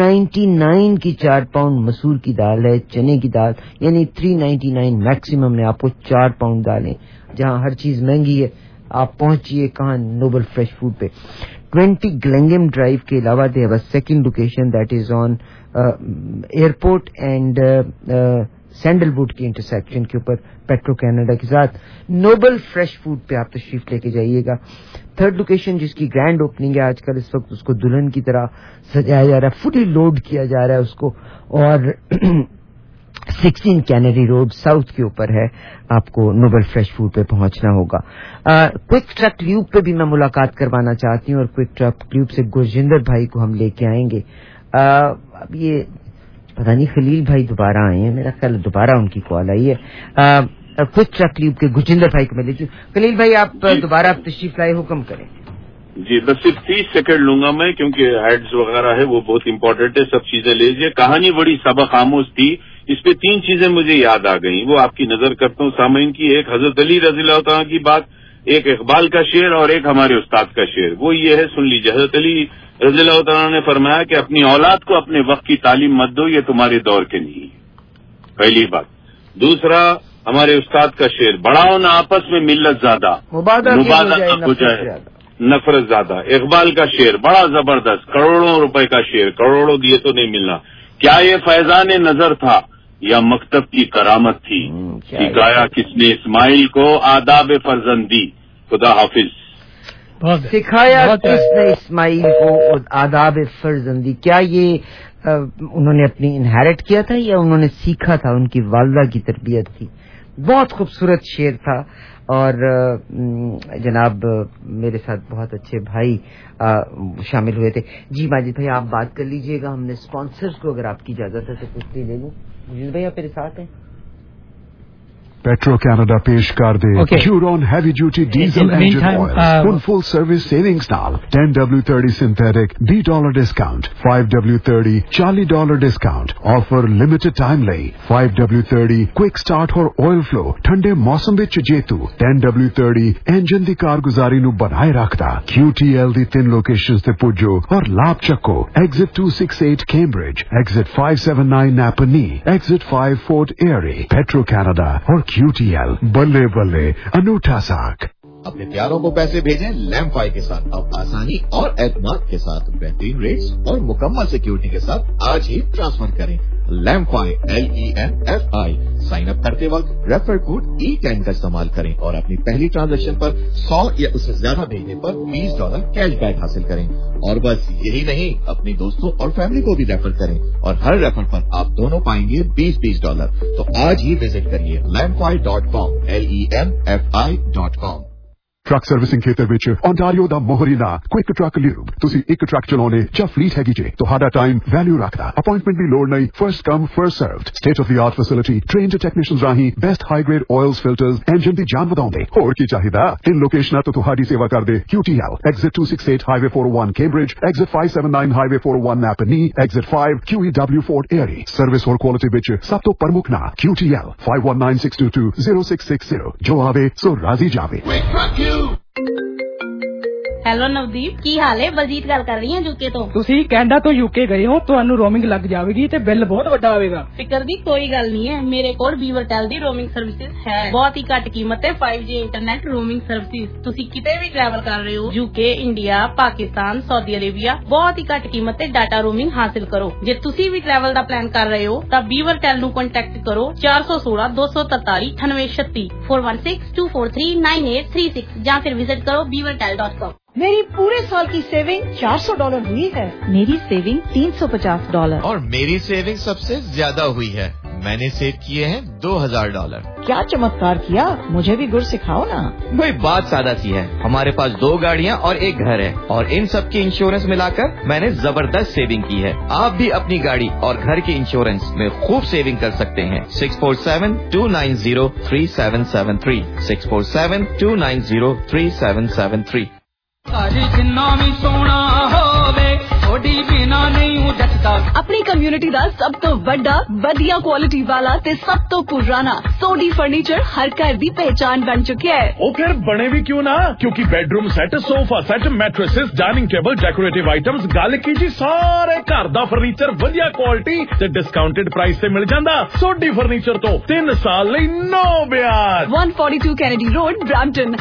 $2.99 کی 4 پاؤنڈ. مسور کی دال ہے، چنے کی دال، یعنی $3.99 میکسیمم میں آپ کو 4 پاؤنڈ دالیں. جہاں ہر چیز مہنگی ہے آپ پہنچیے کہاں؟ نوبل فریش فوڈ پہ. 20 گلنگم ڈرائیو کے علاوہ they have a second location that is on Airport and Sandalwood کی انٹرسیکشن کے اوپر پیٹرو کینیڈا کے ساتھ. نوبل فریش فوڈ پہ آپ تشریف لے کے جائیے گا. 3rd لوکیشن جس کی گرینڈ اوپننگ ہے آج کل، اس وقت اس کو دلہن کی طرح سجایا جا رہا ہے، فلی لوڈ کیا جا رہا ہے اس کو، اور 16 کینیڈی روڈ ساؤتھ کے اوپر ہے. آپ کو نوبل فریش فوڈ پہ پہنچنا ہوگا. کوئک ٹرک لیوب پہ بھی میں ملاقات کروانا چاہتی ہوں، اور کوئک ٹرک لیوب سے گرجندر بھائی کو ہم لے کے آئیں گے. اب یہ پتہ نہیں خلیل بھائی دوبارہ آئے ہیں، میرا خیال دوبارہ ان کی کال آئی ہے. کوئک ٹرک لیوب کے گرجندر بھائی کو میں لیتی ہوں. خلیل بھائی آپ دوبارہ تشریف لائے، حکم کریں. جی بس صرف 30 سیکنڈ لوں گا میں، کیونکہ ہیڈز وغیرہ ہے وہ بہت امپورٹنٹ ہے، سب چیزیں لیجیے. کہانی بڑی سبق آموز تھی. اس پہ 3 چیزیں مجھے یاد آ گئیں، وہ آپ کی نظر کرتا ہوں سامعین کی. ایک حضرت علی رضی اللہ تعالیٰ کی بات، ایک اقبال کا شعر، اور ایک ہمارے استاد کا شعر. وہ یہ ہے، سن لیجیے. حضرت علی رضی اللہ تعالیٰ نے فرمایا کہ اپنی اولاد کو اپنے وقت کی تعلیم مت دو، یہ تمہارے دور کے نہیں ہے. پہلی بات. دوسرا ہمارے استاد کا شعر، بڑھاؤ نہ آپس میں ملت زیادہ، مبادلہ ہو جائے نفرت زیادہ. اقبال کا شعر بڑا زبردست، کروڑوں روپے کا شعر، کروڑوں دیے تو نہیں ملنا. کیا یہ فیضان نظر تھا یا مکتب کی کرامت تھی؟ سکھایا کس نے اسماعیل کو آداب فرزندی. خدا حافظ. سکھایا کس نے اسماعیل کو آداب فرزندی. کیا یہ انہوں نے اپنی انہیرٹ کیا تھا یا انہوں نے سیکھا تھا؟ ان کی والدہ کی تربیت تھی. بہت خوبصورت شعر تھا. اور جناب میرے ساتھ بہت اچھے بھائی شامل ہوئے تھے. جی ماجد بھائی آپ بات کر لیجئے گا. ہم نے اسپانسرز کو اگر آپ کی اجازت ہے تو کچھ لے لوں. مجید بھائی آپ میرے ساتھ ہیں؟ Petro Canada पेश कर दे Huron heavy duty diesel engine oil full service savings नाल 10W30 synthetic $20 discount 5W30 $40 discount offer limited time ਲਈ 5W30 quick start और oil flow ठंडे मौसम ਵਿੱਚ ਜੇਤੂ 10W30 engine ਦੀ ਕਾਰਗੁਜ਼ਾਰੀ ਨੂੰ ਬਣਾਏ ਰੱਖਦਾ QTL ਦੀ 3 locations ਤੇ ਪੁੱਜੋ और लाभ ਚੱਕੋ exit 268 Cambridge exit 579 Napanee exit 5 Fort Erie Petro Canada और QTL बल्ले बल्ले अनूठा साख। अपने प्यारों को पैसे भेजें लैम्फाई के साथ अब आसानी और एतमाद के साथ बेहतरीन रेट्स और मुकम्मल सिक्योरिटी के साथ आज ही ट्रांसफर करें। लैम्फाई LEMFI साइन अप करते वक्त रेफर कोड E10 का इस्तेमाल करें और अपनी पहली ट्रांजैक्शन पर 100 या उससे ज्यादा भेजने पर $20 कैशबैक हासिल करें। और बस यही नहीं, अपने दोस्तों और फैमिली को भी रेफर करें और हर रेफर पर आप दोनों पाएंगे $20। तो आज ही विजिट करिए lamfi.com LEMFI.com। ट्रक सर्विसिंग खेतर ਵਿੱਚ ओंटारियो ਦਾ ਮੋਹਰੀਨਾ क्विक ट्रक ल्यूब ਤੁਸੀਂ ਇੱਕ ਟਰੱਕ ਚਲਾਉਣੇ ਜਾਂ ਫਲੀਟ ਹੈਗੀ ਜੇ ਤੁਹਾਡਾ ਟਾਈਮ ਵੈਲਿਊ ਰੱਖਦਾ ਅਪਾਇੰਟਮੈਂਟ ਦੀ ਲੋੜ ਨਹੀਂ first come first served state of the art facility trained technicians ਰਾਹੀਂ best high grade oils filters engine ਦੀ ਜਾਨ ਵਧਾਉਂਦੇ ਹੋਰ ਕੀ ਚਾਹੀਦਾ ਤਿੰਨ ਲੋਕੇਸ਼ਨਾਂ ਤੋਂ ਤੁਹਾਡੀ ਸੇਵਾ ਕਰਦੇ QTL exit 268 highway 401 Cambridge exit 579 highway 401 Napanee exit 5 QEW Fort Erie service और क्वालिटी ਵਿੱਚ ਸਭ ਤੋਂ ਪ੍ਰਮੁੱਖ ਨਾਂ QTL 5196220660 ਜੋ ਆਵੇ ਸੋ ਰਾਜ਼ੀ ਜਾਵੇ। ਹੈਲੋ ਨਵਦੀਪ, ਕੀ ਹਾਲ ਹੈ? ਬਲਜੀਤ ਗੱਲ ਕਰ ਰਹੀ ਹਾਂ ਯੂਕੇ ਤੋਂ। ਤੁਸੀਂ ਕੈਨੇਡਾ ਤੋਂ ਯੂਕੇ ਗਏ ਹੋ, ਤੁਹਾਨੂੰ ਰੋਮਿੰਗ ਲੱਗ ਜਾਵੇਗੀ ਤੇ ਬਿੱਲ ਬਹੁਤ ਵੱਡਾ ਆਵੇਗਾ। ਫਿਕਰ ਦੀ ਕੋਈ ਗੱਲ ਨਹੀਂ ਹੈ, ਮੇਰੇ ਕੋਲ ਵੀਵਰਟੈਲ ਦੀ ਰੋਮਿੰਗ ਸਰਵਿਸਿਜ਼ ਹੈ। ਬਹੁਤ ਹੀ ਘੱਟ ਕੀਮਤ ਤੇ 5G ਇੰਟਰਨੈਟ ਰੋਮਿੰਗ ਸਰਵਿਸਿਜ਼। ਤੁਸੀਂ ਕਿਤੇ ਵੀ ਟਰੈਵਲ ਕਰ ਰਹੇ ਹੋ, UK, India, Pakistan, Saudi Arabia, ਬਹੁਤ ਹੀ ਘੱਟ ਕੀਮਤ ਤੇ ਡਾਟਾ ਰੋਮਿੰਗ ਹਾਸਿਲ ਕਰੋ। ਜੇ ਤੁਸੀਂ ਵੀ ਟਰੈਵਲ ਦਾ ਪਲਾਨ ਕਰ ਰਹੇ ਹੋ ਤਾਂ ਵੀਵਰਟੈਲ ਨੂੰ ਕੰਟੈਕਟ ਕਰੋ 416-243-9836 4162439836 ਜਾਂ ਫਿਰ ਵਿਜ਼ਿਟ ਕਰੋ beavertel.com। मेरी पूरे साल की सेविंग $400 हुई है। मेरी सेविंग $350 और मेरी सेविंग सबसे ज्यादा हुई है। मैंने सेव किए हैं $2000। क्या चमत्कार किया, मुझे भी गुर सिखाओ ना। भाई बात सादा सी है, हमारे पास 2 गाड़ियाँ और 1 घर है और इन सब की इंश्योरेंस मिलाकर मैंने जबरदस्त सेविंग की है। आप भी अपनी गाड़ी और घर के इंश्योरेंस में खूब सेविंग कर सकते हैं। 647-290-3773 647-290-3773। अपनी कम्युनिटी का सब तो बड़ा वधिया क्वालिटी वाला ते सब तो पुराना सोडी फर्नीचर हर घर की पहचान बन चुके है। वो फिर बने भी क्यों ना, क्योंकि bedroom set, sofa set, mattresses, dining table, decorative items, गल की जी सारे घर दा फर्नीचर वधिया क्वालिटी ते डिस्काउंटेड प्राइस से मिल जांदा। सोडी फर्नीचर तो 3 साल लई नो ब्याज। 142 Kennedy Road, Brampton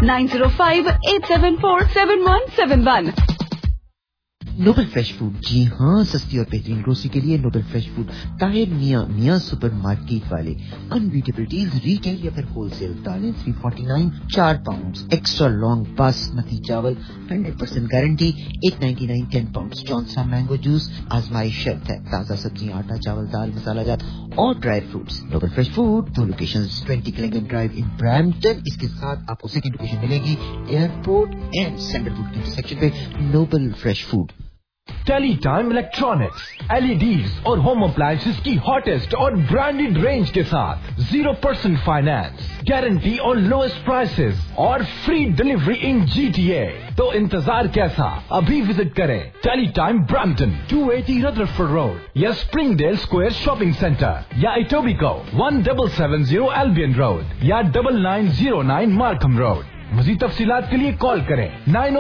9058747171। Noble Fresh Food, जी हाँ, सस्ती और बेहतरीन ग्रोसरी के लिए नोबल फ्रेश फूड, ताहिर मियां सुपर मार्केट वाले। अनबीटेबल डील्स, रिटेल या फिर होलसेल। दालें 349 4 पाउंड, एक्स्ट्रा लॉन्ग बासमती चावल 100% guarantee 899 10 pound. Johnson mango juice आजमाइश शर्त है। ताजा सब्जियां, आटा, चावल, दाल, मसाला जात और dry fruits. Noble Fresh Food, 2 locations, 20 किलिंगन ड्राइव इन ब्रैम्पटन। इसके साथ आपको सेकंड लोकेशन मिलेगी एयरपोर्ट एंड सैंडलवुड के इंटरसेक्शन पे। Noble Fresh Food. Teletime Electronics, LEDs और होम अप्लायंसेस की हॉटेस्ट और ब्रांडेड रेंज के साथ 0% फाइनेंस, गारंटी और लोएस्ट प्राइसेस और फ्री डिलीवरी इन GTA। तो इंतजार कैसा, अभी विजिट करें टेलीटाइम ब्रैम्पटन 280 रदरफोर्ड रोड या स्प्रिंगडेल स्क्वायर शॉपिंग सेंटर या इटोबिको 1770 एल्बियन रोड या 9909 मार्कम रोड। मज़ीद तफसीलात के लिए कॉल करें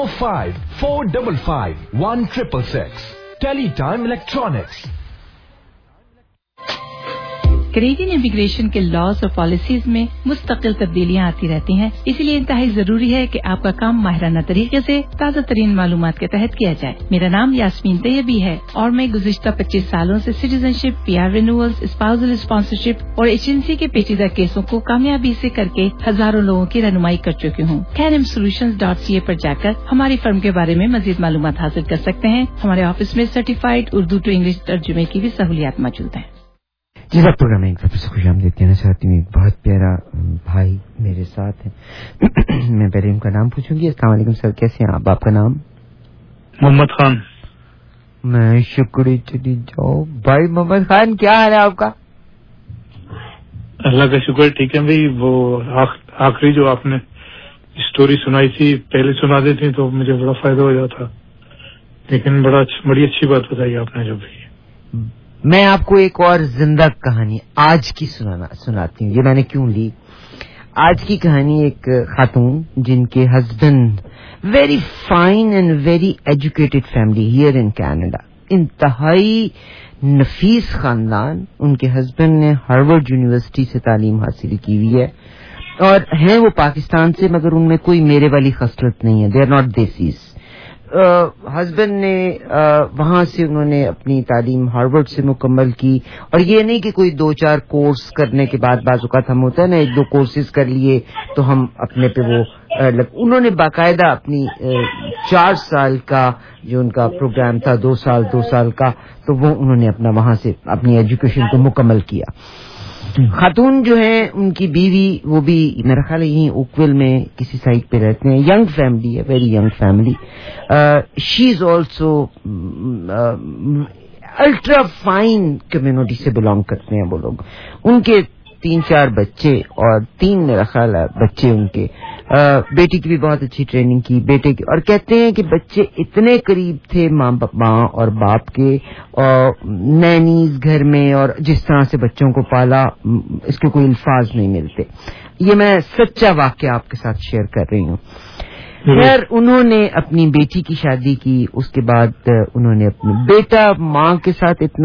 905-455-1666। Teletime Electronics. कैनेडियन इमिग्रेशन के लॉज और पॉलिसीज में मुस्तकिल तब्दीलियां आती रहती हैं, इसलिए इंतहाई जरूरी है कि आपका काम माहिराना तरीके से ताज़ा तरीन मालूमात के तहत किया जाए। मेरा नाम यास्मीन तैयबी है और मैं गुज़िश्ता 25 सालों से citizenship, PR renewals, spousal sponsorship और एजेंसी के पेचीदा केसों को कामयाबी से करके हजारों लोगों की रहनुमाई कर चुकी हूँ। KNMSolutions.ca पर जाकर हमारी फर्म के बारे में मजीद मालूमात हासिल कर सकते हैं। हमारे ऑफिस में सर्टिफाइड उर्दू टू इंग्लिश तर्जुमे की भी सहूलियात मौजूद है। जी साहब, प्रोग्राम में एक बार खुश आमदीद कहना चाहती हूँ। एक बहुत प्यारा भाई मेरे साथ है। मैं पहले उनका नाम पूछूंगी। अस्सलाम वालेकुम सर, कैसे हैं आप? आपका नाम? मोहम्मद खान। मैं शुक्र चली जाओ भाई मोहम्मद खान, क्या हाल है आपका? اللہ کا شکر ٹھیک ہے بھائی. وہ آخری جو آپ نے اسٹوری سنائی تھی پہلے سنا دیتی تو مجھے بڑا فائدہ ہو جاتا, لیکن بڑی اچھی بات بتائی آپ نے جو بھی. میں آپ کو ایک اور زندہ کہانی آج کی سناتی ہوں. یہ میں نے کیوں لی؟ آج کی کہانی ایک خاتون جن کے husband very fine and very educated family here in Canada, انتہائی نفیس خاندان. ان کے ہسبینڈ نے ہارورڈ یونیورسٹی سے تعلیم حاصل کی ہوئی ہے اور ہیں وہ پاکستان سے, مگر ان میں کوئی میرے والی خصلت نہیں ہے. They are not desis. Husband نے وہاں سے انہوں نے اپنی تعلیم ہارورڈ سے مکمل کی, اور یہ نہیں کہ کوئی 2-4 کورس کرنے کے بعد بعض اوقات ہم ہوتا ہے نا 1-2 کورسز کر لیے تو ہم اپنے پہ وہ انہوں نے باقاعدہ اپنی 4 سال کا جو ان کا پروگرام تھا 2 سال کا, تو وہ انہوں نے اپنا وہاں سے اپنی ایجوکیشن کو مکمل کیا. خاتون جو ہیں ان کی بیوی وہ بھی میرا خیال ہے یہیں اوکویل میں کسی سائٹ پہ رہتے ہیں. ینگ فیملی ہے, very young family. She is also ultra fine community سے بلانگ کرتے ہیں وہ لوگ. ان کے 3-4 بچے اور 3 میرا خیال ہے بچے ان کے. بیٹی کی بھی بہت اچھی ٹریننگ کی, بیٹے کی, اور کہتے ہیں کہ بچے اتنے قریب تھے ماں اور باپ کے, اور نینیز گھر میں, اور جس طرح سے بچوں کو پالا اس کے کوئی الفاظ نہیں ملتے. یہ میں سچا واقعہ آپ کے ساتھ شیئر کر رہی ہوں. خیر انہوں نے اپنی بیٹی کی شادی کی, اس کے بعد انہوں نے اپنے بیٹا ماں کے ساتھ اتنا